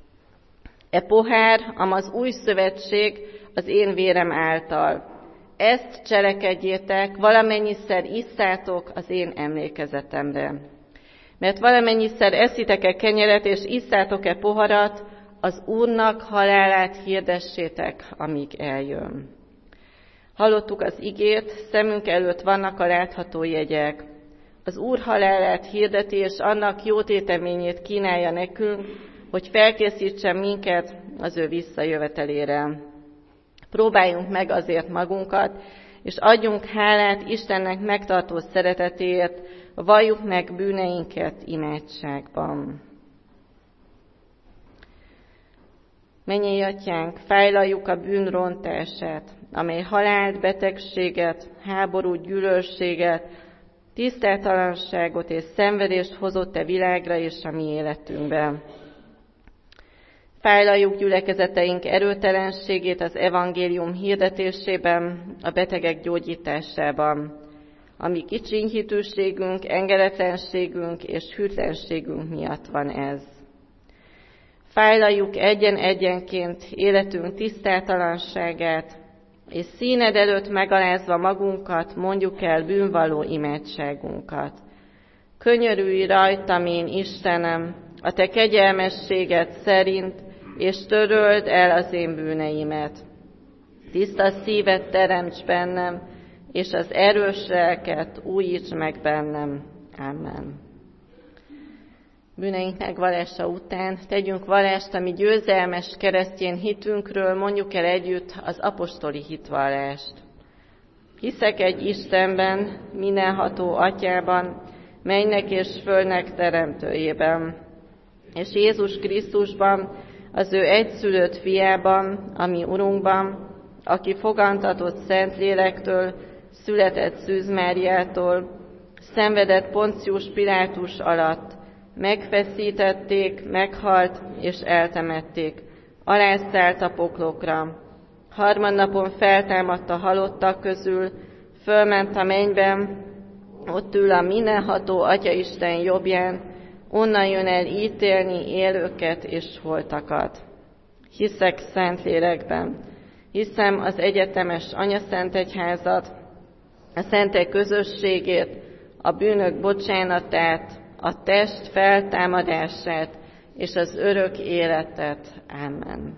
e pohár, amaz új szövetség az én vérem által. Ezt cselekedjétek, valamennyiszer isszátok az én emlékezetemre. Mert valamennyiszer eszitek-e kenyeret, és isszátok-e poharat, az Úrnak halálát hirdessétek, amíg eljön. Hallottuk az igét, szemünk előtt vannak a látható jegyek. Az Úr halálát hirdeti, és annak jó téteményét kínálja nekünk, hogy felkészítsen minket az ő visszajövetelére. Próbáljunk meg azért magunkat, és adjunk hálát Istennek megtartó szeretetéért, valljuk meg bűneinket imádságban. Mennyei Atyánk, fájlaljuk a bűn rontását, amely halált, betegséget, háborút, gyűlölséget, tiszteltalanságot és szenvedést hozott a világra és a mi életünkben. Fájlaljuk gyülekezeteink erőtelenségét az evangélium hirdetésében, a betegek gyógyításában, ami kicsinyhitűségünk, engedetlenségünk és hűtlenségünk miatt van ez. Fájlaljuk egyen-egyenként életünk tisztátalanságát, és színed előtt megalázva magunkat mondjuk el bűnvalló imádságunkat. Könyörülj rajtam én, Istenem, a te kegyelmességed szerint, és töröld el az én bűneimet. Tiszta szívet teremts bennem, és az erős lelket újíts meg bennem. Amen. Bűneink megvallása után tegyünk vallást a mi győzelmes keresztény hitünkről, mondjuk el együtt az apostoli hitvallást. Hiszek egy Istenben, mindenható Atyában, mennynek és földnek teremtőjében, és Jézus Krisztusban, az ő egyszülött fiában, a mi Urunkban, aki fogantatott Szentlélektől, született Szűz Máriától, szenvedett Poncius Pilátus alatt, megfeszítették, meghalt és eltemették, alászállt a poklokra. Harmadnapon feltámadt a halottak közül, fölment a mennyben, ott ül a mindenható Atyaisten jobbján, onnan jön el ítélni élőket és holtakat. Hiszek Szentlélekben, hiszem az egyetemes Anyaszentegyházat, a szentek közösségét, a bűnök bocsánatát, a test feltámadását és az örök életet. Amen.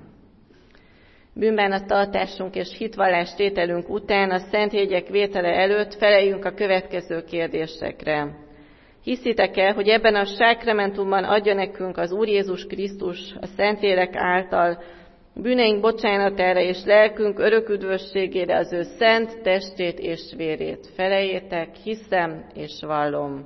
Bűnbánattartásunk és hitvallás tételünk után a szentjegyek vétele előtt feleljünk a következő kérdésekre. Hiszitek-e, hogy ebben a sákramentumban adja nekünk az Úr Jézus Krisztus a Szentlélek által bűneink bocsánatára és lelkünk örök üdvösségére az ő szent testét és vérét? Feleljétek, hiszem és vallom.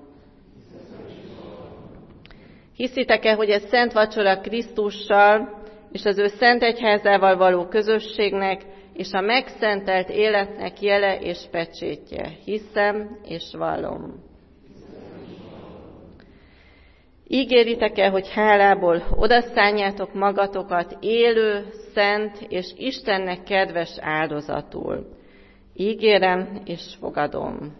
Hiszitek-e, hogy ez szent vacsora Krisztussal és az ő szent egyházával való közösségnek és a megszentelt életnek jele és pecsétje? Hiszem és vallom. Ígéritek-e, hogy hálából odaszálljátok magatokat élő, szent és Istennek kedves áldozatul? Ígérem és fogadom.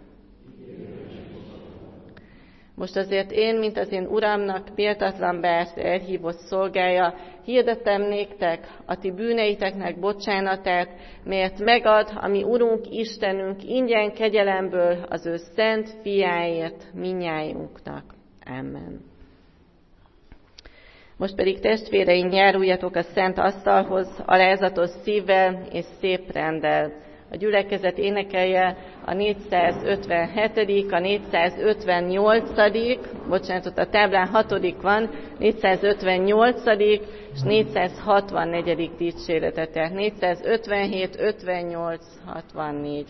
Most azért én, mint az én Uramnak méltatlan beárt elhívott szolgája, hirdetem néktek a ti bűneiteknek bocsánatát, melyet megad a mi Urunk Istenünk ingyen kegyelemből az ő szent fiáért minnyájunknak. Amen. Most pedig testvéreim, járuljatok a szent asztalhoz alázatos szívvel és szép renddel. A gyülekezet énekelje a 457., a 458., bocsánat, a táblán 6. van, 458. és 464. dicséretet, tehát 457, 58, 64.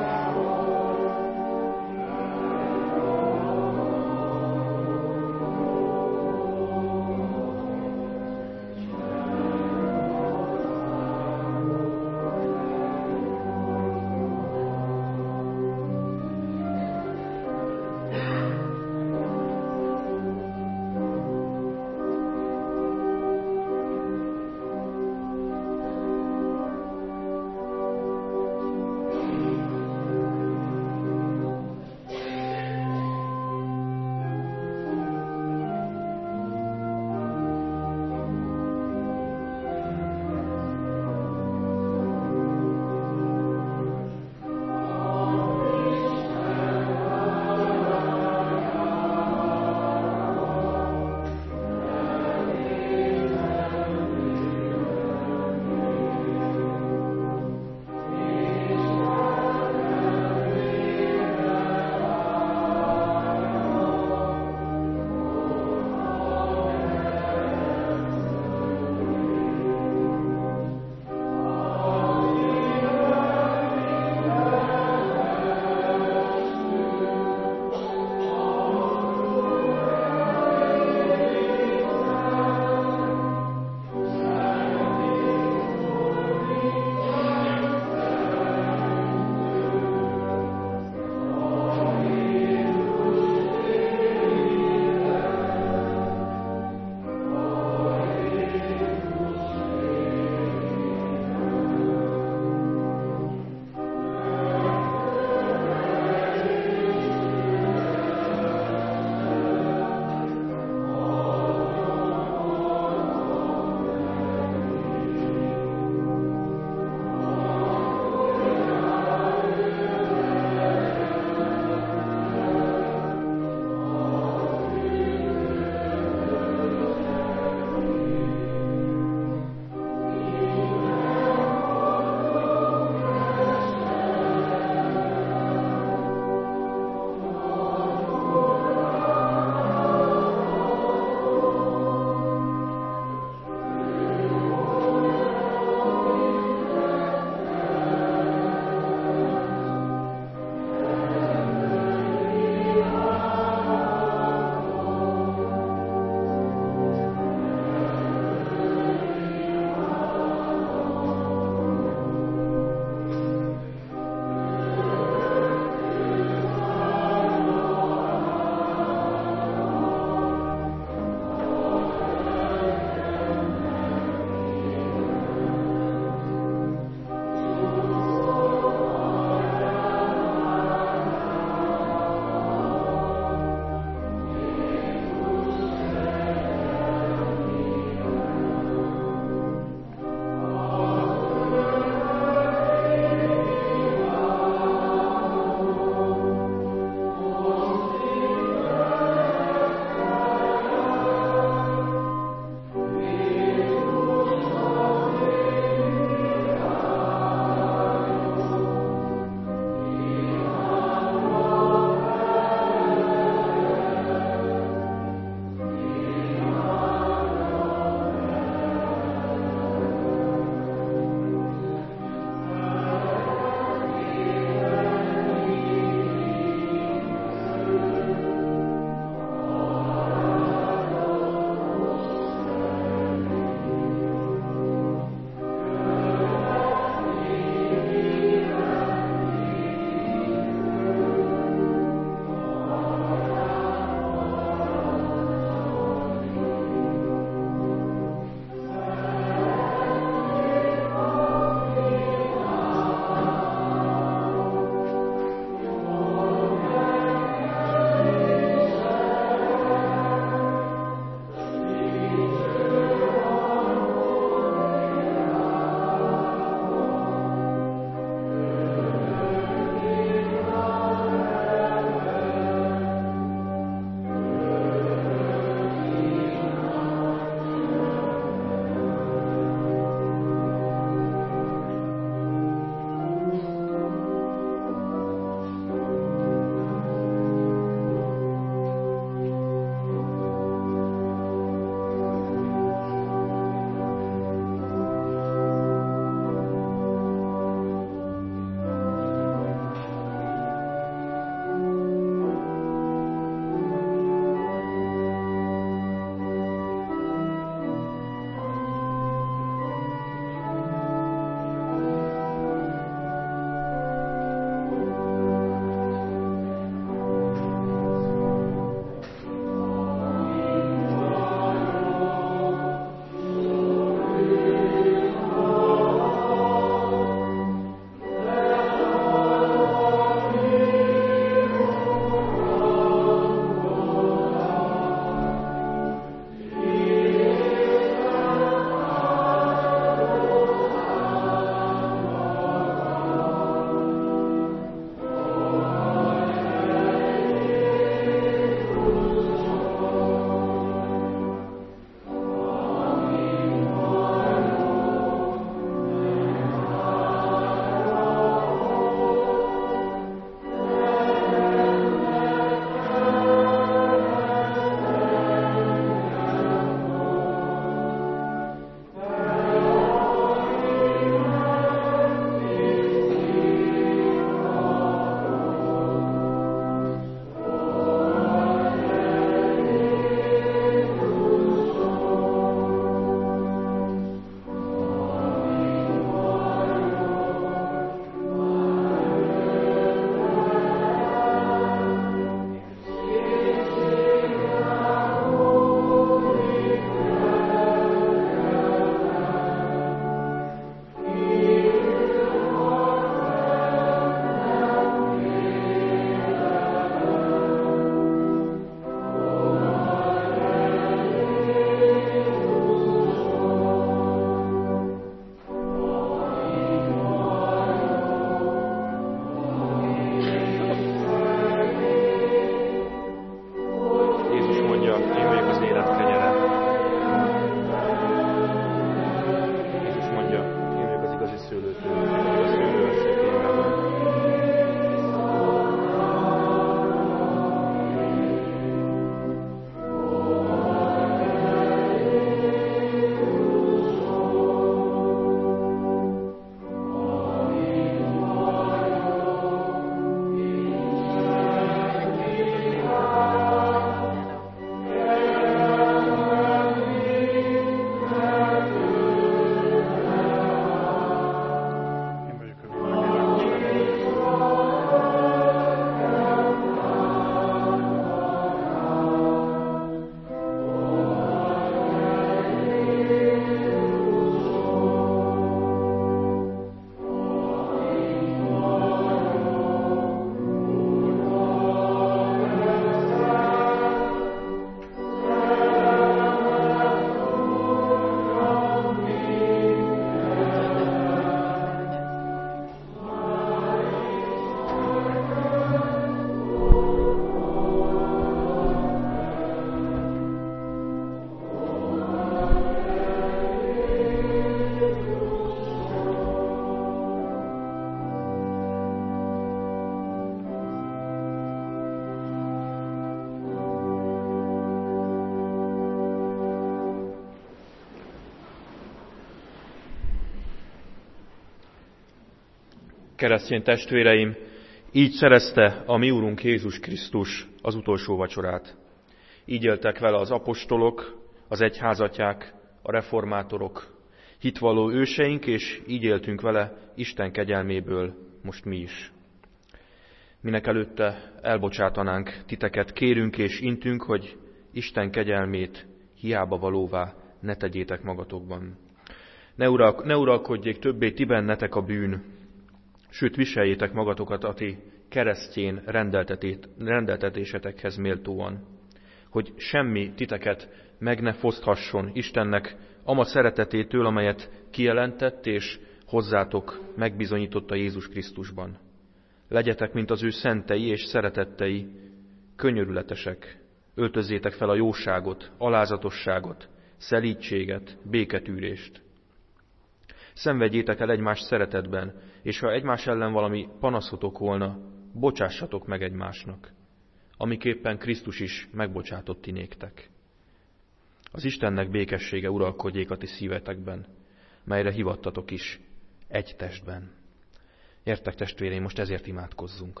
Keresztény testvéreim, így szerezte a mi Úrunk Jézus Krisztus az utolsó vacsorát. Így éltek vele az apostolok, az egyházatják, a reformátorok, hitvalló őseink, és így éltünk vele Isten kegyelméből most mi is. Minek előtte elbocsátanánk titeket, kérünk és intünk, hogy Isten kegyelmét hiába valóvá ne tegyétek magatokban. Ne uralkodjék többé ti bennetek a bűn, sőt viseljétek magatokat a ti keresztjén rendeltetésetekhez méltóan, hogy semmi titeket meg ne foszthasson Istennek ama szeretetétől, amelyet kijelentett és hozzátok megbizonyította Jézus Krisztusban. Legyetek, mint az ő szentei és szeretettei, könyörületesek, öltözzétek fel a jóságot, alázatosságot, szelídséget, béketűrést. Szenvedjétek el egymást szeretetben, és ha egymás ellen valami panaszotok volna, bocsássatok meg egymásnak, amiképpen Krisztus is megbocsátott ti néktek. Az Istennek békessége uralkodjék a ti szívetekben, melyre hivattatok is egy testben. Gyertek, testvéreim, most ezért imádkozzunk.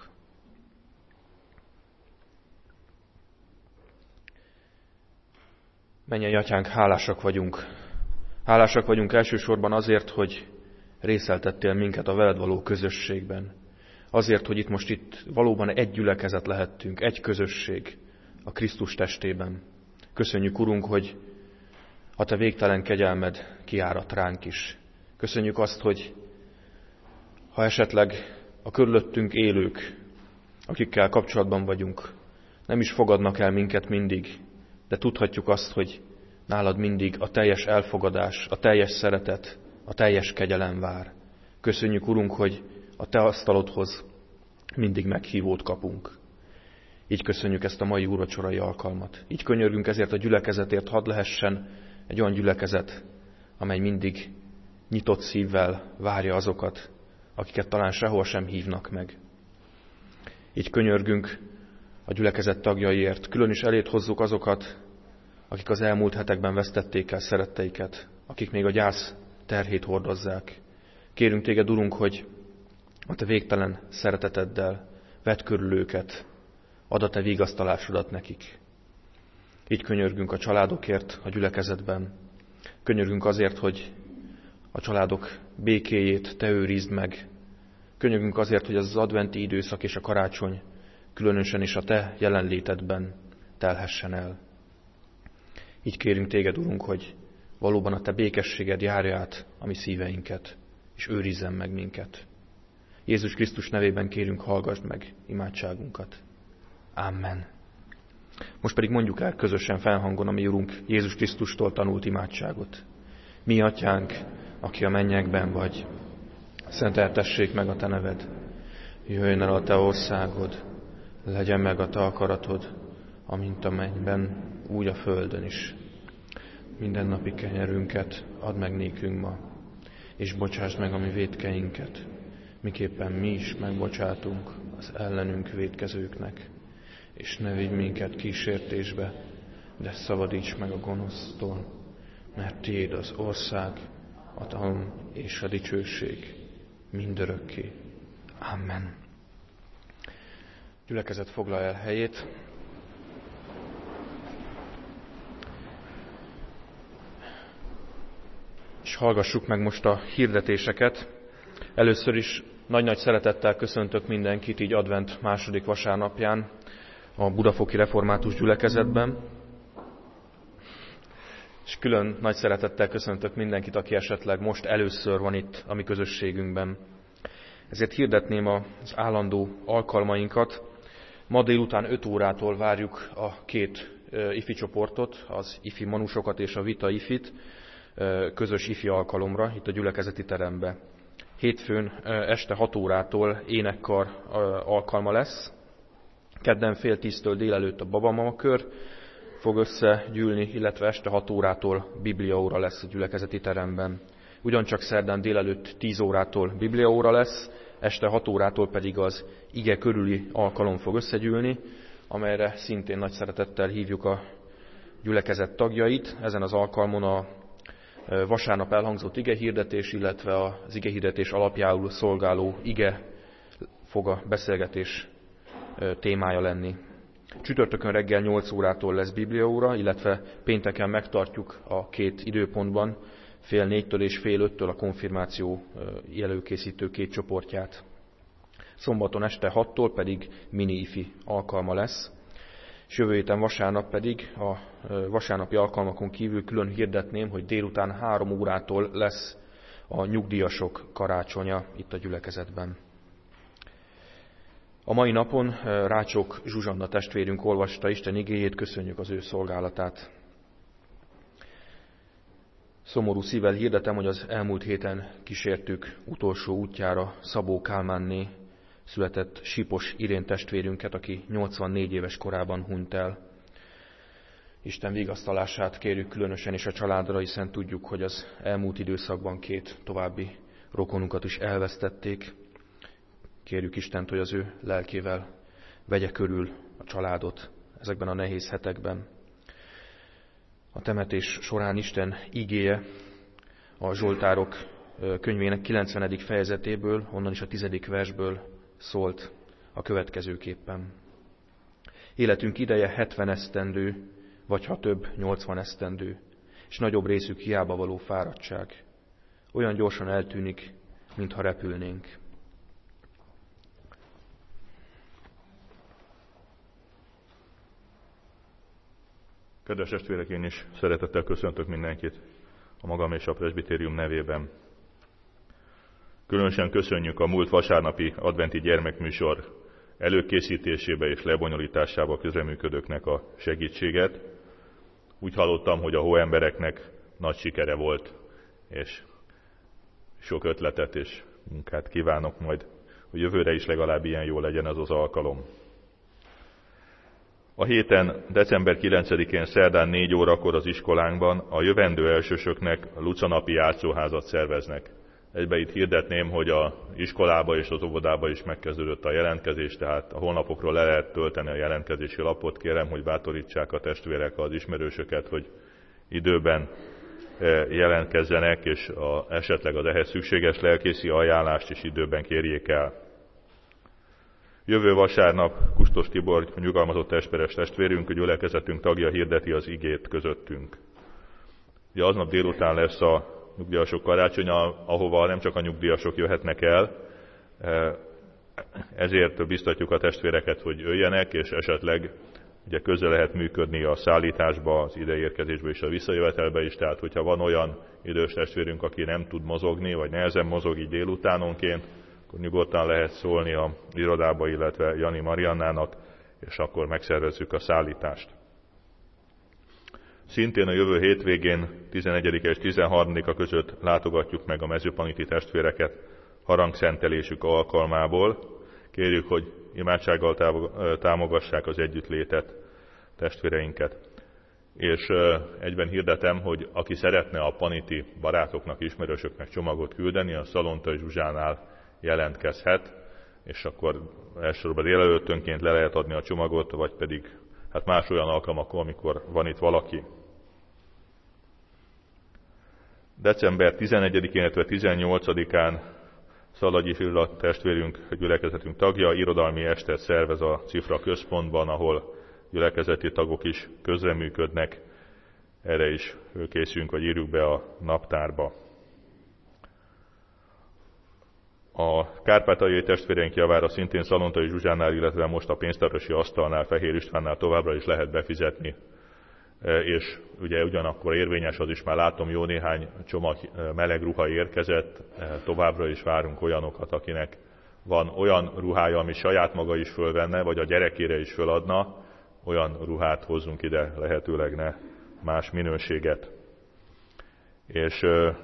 Mennyei Atyánk, hálásak vagyunk. Hálásak vagyunk elsősorban azért, hogy részeltettél minket a veled való közösségben. Azért, hogy itt valóban egy gyülekezet lehettünk, egy közösség a Krisztus testében. Köszönjük, Urunk, hogy a te végtelen kegyelmed kiárat ránk is. Köszönjük azt, hogy ha esetleg a körülöttünk élők, akikkel kapcsolatban vagyunk, nem is fogadnak el minket mindig, de tudhatjuk azt, hogy nálad mindig a teljes elfogadás, a teljes szeretet, a teljes kegyelem vár. Köszönjük, Urunk, hogy a te asztalodhoz mindig meghívót kapunk. Így köszönjük ezt a mai úrvacsorai alkalmat. Így könyörgünk ezért a gyülekezetért, hadd lehessen egy olyan gyülekezet, amely mindig nyitott szívvel várja azokat, akiket talán sehol sem hívnak meg. Így könyörgünk a gyülekezet tagjaiért. Külön is elét hozzuk azokat, akik az elmúlt hetekben vesztették el szeretteiket, akik még a gyász terhét hordozzák. Kérünk téged, Urunk, hogy a te végtelen szereteteddel vedd körül őket, add a te vigasztalásodat nekik. Így könyörgünk a családokért a gyülekezetben. Könyörgünk azért, hogy a családok békéjét te őrizd meg. Könyörgünk azért, hogy az adventi időszak és a karácsony különösen is a te jelenlétedben telhessen el. Így kérünk téged, Urunk, hogy valóban a te békességed járja át a mi szíveinket, és őrizzen meg minket. Jézus Krisztus nevében kérünk, hallgassd meg imádságunkat. Amen. Most pedig mondjuk el közösen felhangon a mi Urunk Jézus Krisztustól tanult imádságot. Mi Atyánk, aki a mennyekben vagy, szenteltessék meg a te neved. Jöjjön el a te országod, legyen meg a te akaratod, amint a mennyben, úgy a földön is. Mindennapi kenyerünket add meg nékünk ma, és bocsásd meg a mi vétkeinket, miképpen mi is megbocsátunk az ellenünk vétkezőknek. És ne vigy minket kísértésbe, de szabadíts meg a gonosztól, mert tiéd az ország, a hatalom és a dicsőség mindörökké. Amen. Gyülekezet foglalja el helyét. És hallgassuk meg most a hirdetéseket. Először is nagy-nagy szeretettel köszöntök mindenkit így advent második vasárnapján a Budafoki Református Gyülekezetben. És külön nagy szeretettel köszöntök mindenkit, aki esetleg most először van itt a mi közösségünkben. Ezért hirdetném az állandó alkalmainkat. Ma délután 5 órától várjuk a két ifi csoportot, az ifi manusokat és a vita ifit, közös ifi alkalomra itt a gyülekezeti terembe. Hétfőn este 6 órától énekkar alkalma lesz. Kedden fél 10-től délelőtt a babamama kör fog összegyűlni, illetve este 6 órától bibliaóra lesz a gyülekezeti teremben. Ugyancsak szerdán délelőtt 10 órától bibliaóra lesz, este 6 órától pedig az ige körüli alkalom fog összegyűlni, amelyre szintén nagy szeretettel hívjuk a gyülekezet tagjait. Ezen az alkalmon a vasárnap elhangzott igehirdetés, illetve az igehirdetés alapjául szolgáló ige fog a beszélgetés témája lenni. Csütörtökön reggel 8 órától lesz bibliaóra, illetve pénteken megtartjuk a két időpontban, 3:30 és 4:30 a konfirmáció előkészítő két csoportját. Szombaton este 6-tól pedig mini-ifi alkalma lesz, és jövő héten vasárnap pedig a vasárnapi alkalmakon kívül külön hirdetném, hogy délután 3 órától lesz a nyugdíjasok karácsonya itt a gyülekezetben. A mai napon Rácsok Zsuzsanna testvérünk olvasta Isten igéjét, köszönjük az ő szolgálatát. Szomorú szívvel hirdetem, hogy az elmúlt héten kísértük utolsó útjára Szabó Kálmánné született Sipos Irén testvérünket, aki 84 éves korában hunyt el. Isten vigasztalását kérjük különösen is a családra, hiszen tudjuk, hogy az elmúlt időszakban 2 további rokonunkat is elvesztették. Kérjük Istent, hogy az ő lelkével vegye körül a családot ezekben a nehéz hetekben. A temetés során Isten igéje a Zsoltárok könyvének 90. fejezetéből, onnan is a 10. versből szólt a következőképpen. Életünk ideje 70 esztendő, vagy ha több, 80 esztendő, és nagyobb részük hiába való fáradtság. Olyan gyorsan eltűnik, mintha repülnénk. Kedves testvérek, én is szeretettel köszöntök mindenkit a magam és a presbitérium nevében. Különösen köszönjük a múlt vasárnapi adventi gyermekműsor előkészítésébe és lebonyolításába közreműködőknek a segítséget. Úgy hallottam, hogy a hóembereknek nagy sikere volt, és sok ötletet és munkát kívánok majd, hogy jövőre is legalább ilyen jó legyen ez az alkalom. A héten, december 9-én szerdán 4 órakor az iskolánkban a jövendő elsősöknek lucanapi játszóházat szerveznek. Egybe itt hirdetném, hogy az iskolába és az óvodába is megkezdődött a jelentkezés, tehát a honlapokról le lehet tölteni a jelentkezési lapot. Kérem, hogy bátorítsák a testvérek az ismerősöket, hogy időben jelentkezzenek, és esetleg az ehhez szükséges lelkészi ajánlást is időben kérjék el. Jövő vasárnap Kustos Tibor, nyugalmazott esperes testvérünk, a gyülekezetünk tagja hirdeti az igét közöttünk. Ugye aznap délután lesz a nyugdíjasok karácsonya, ahova nem csak a nyugdíjasok jöhetnek el, ezért biztatjuk a testvéreket, hogy jöjjenek, és esetleg ugye közre lehet működni a szállításba, az ideérkezésbe és a visszajövetelbe is, tehát hogyha van olyan idős testvérünk, aki nem tud mozogni, vagy nehezen mozog így délutánonként, akkor nyugodtan lehet szólni az irodába, illetve Jani Mariannának, és akkor megszervezzük a szállítást. Szintén a jövő hétvégén 11 és 13 között látogatjuk meg a mezőpaniti testvéreket harangszentelésük alkalmából. Kérjük, hogy imádsággal támogassák az együttlétet, testvéreinket. És egyben hirdetem, hogy aki szeretne a paniti barátoknak, ismerősöknek csomagot küldeni, a Szalontai Zsuzsánál jelentkezhet, és akkor elsősorban délelőttönként le lehet adni a csomagot, vagy pedig más olyan alkalmakon, amikor van itt valaki. December 11-én, illetve 18-án Szalagyi Filla testvérünk, gyülekezetünk tagja, irodalmi estet szervez a Cifra központban, ahol gyülekezeti tagok is közreműködnek. Erre is készülünk, vagy írjuk be a naptárba. A kárpátaljai testvéreink javára szintén Szalontai Zsuzsánál, illetve most a pénztárosi asztalnál, Fehér Istvánnál továbbra is lehet befizetni. És ugye ugyanakkor érvényes az is, már látom, jó néhány csomag meleg ruha érkezett, továbbra is várunk olyanokat, akinek van olyan ruhája, ami saját maga is fölvenne, vagy a gyerekére is föladna, olyan ruhát hozzunk ide, lehetőleg ne más minőséget. És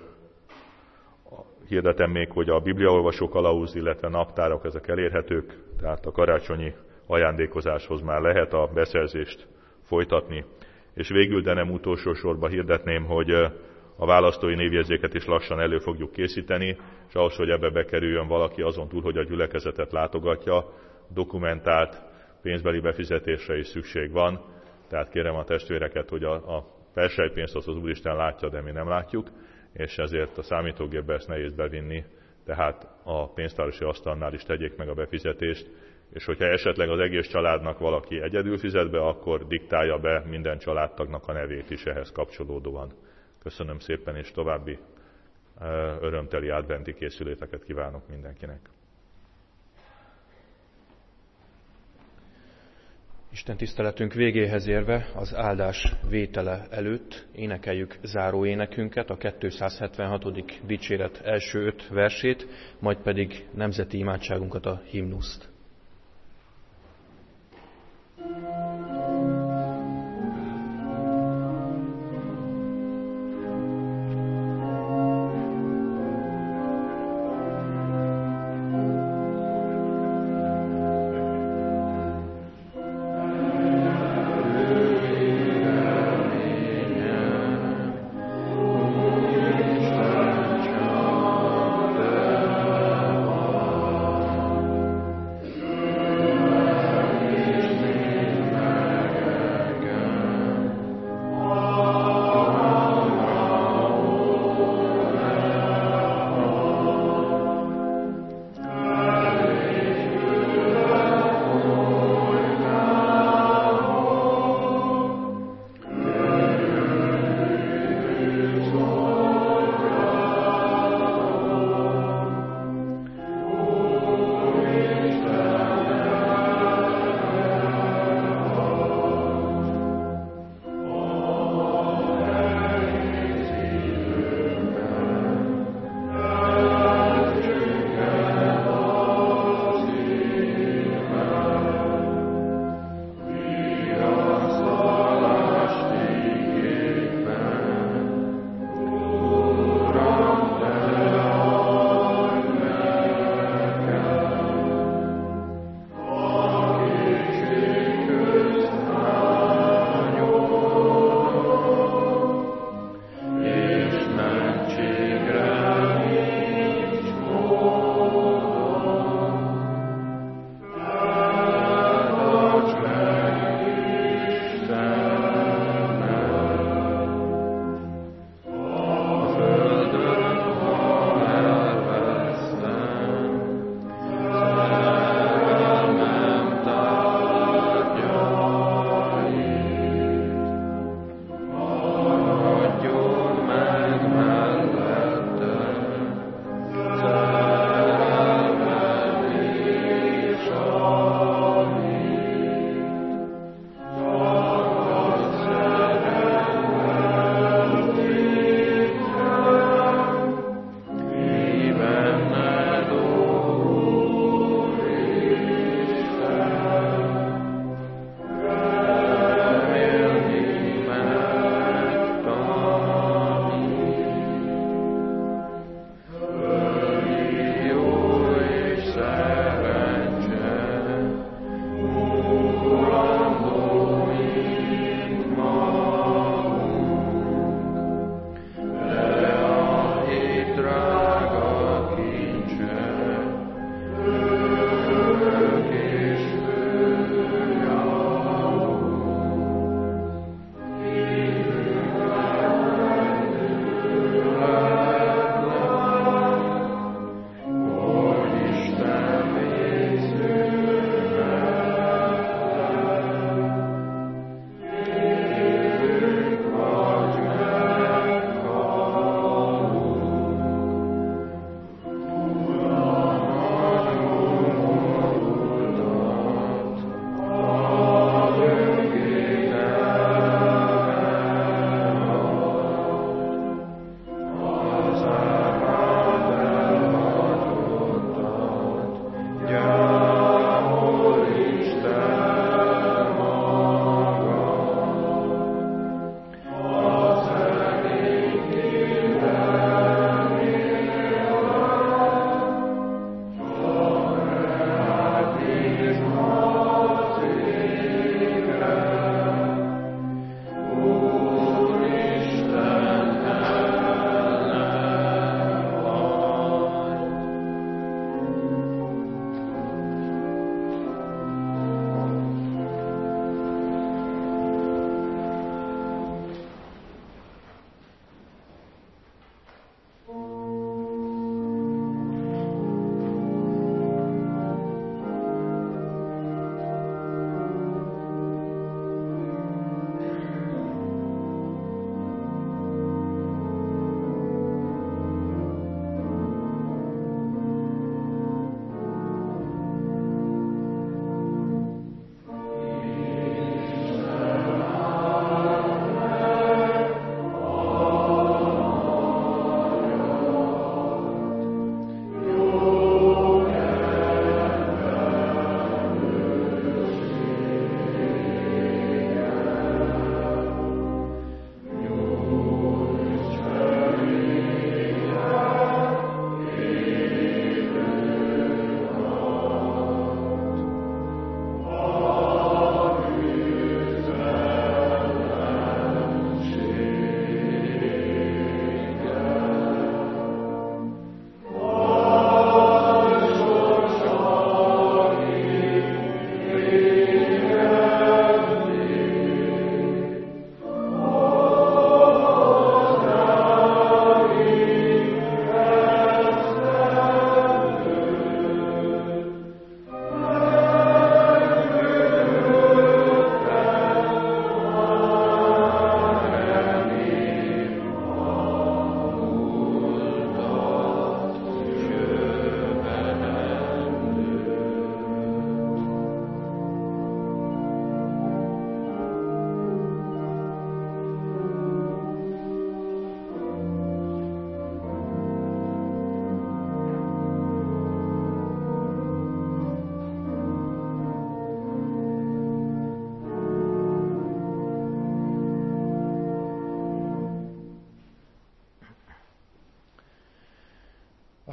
hirdetem még, hogy a bibliaolvasó kalauz, illetve naptárak, ezek elérhetők, tehát a karácsonyi ajándékozáshoz már lehet a beszerzést folytatni. És végül, de nem utolsó sorban hirdetném, hogy a választói névjegyzéket is lassan elő fogjuk készíteni, és ahhoz, hogy ebbe bekerüljön valaki, azon túl, hogy a gyülekezetet látogatja, dokumentált pénzbeli befizetésre is szükség van. Tehát kérem a testvéreket, hogy a persejpénzt az Úristen látja, de mi nem látjuk. és ezért a számítógépbe ezt nehéz bevinni, tehát a pénztárosi asztalnál is tegyék meg a befizetést, és hogyha esetleg az egész családnak valaki egyedül fizet be, akkor diktálja be minden családtagnak a nevét is ehhez kapcsolódóan. Köszönöm szépen, és további örömteli adventi készüléteket kívánok mindenkinek. Isten tiszteletünk végéhez érve az áldás vétele előtt énekeljük záró énekünket, a 276. dicséret első 5 versét, majd pedig nemzeti imádságunkat, a himnuszt.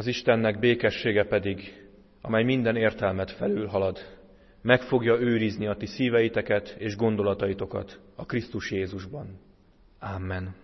Az Istennek békessége pedig, amely minden értelmet felülhalad, meg fogja őrizni a ti szíveiteket és gondolataitokat a Krisztus Jézusban. Amen.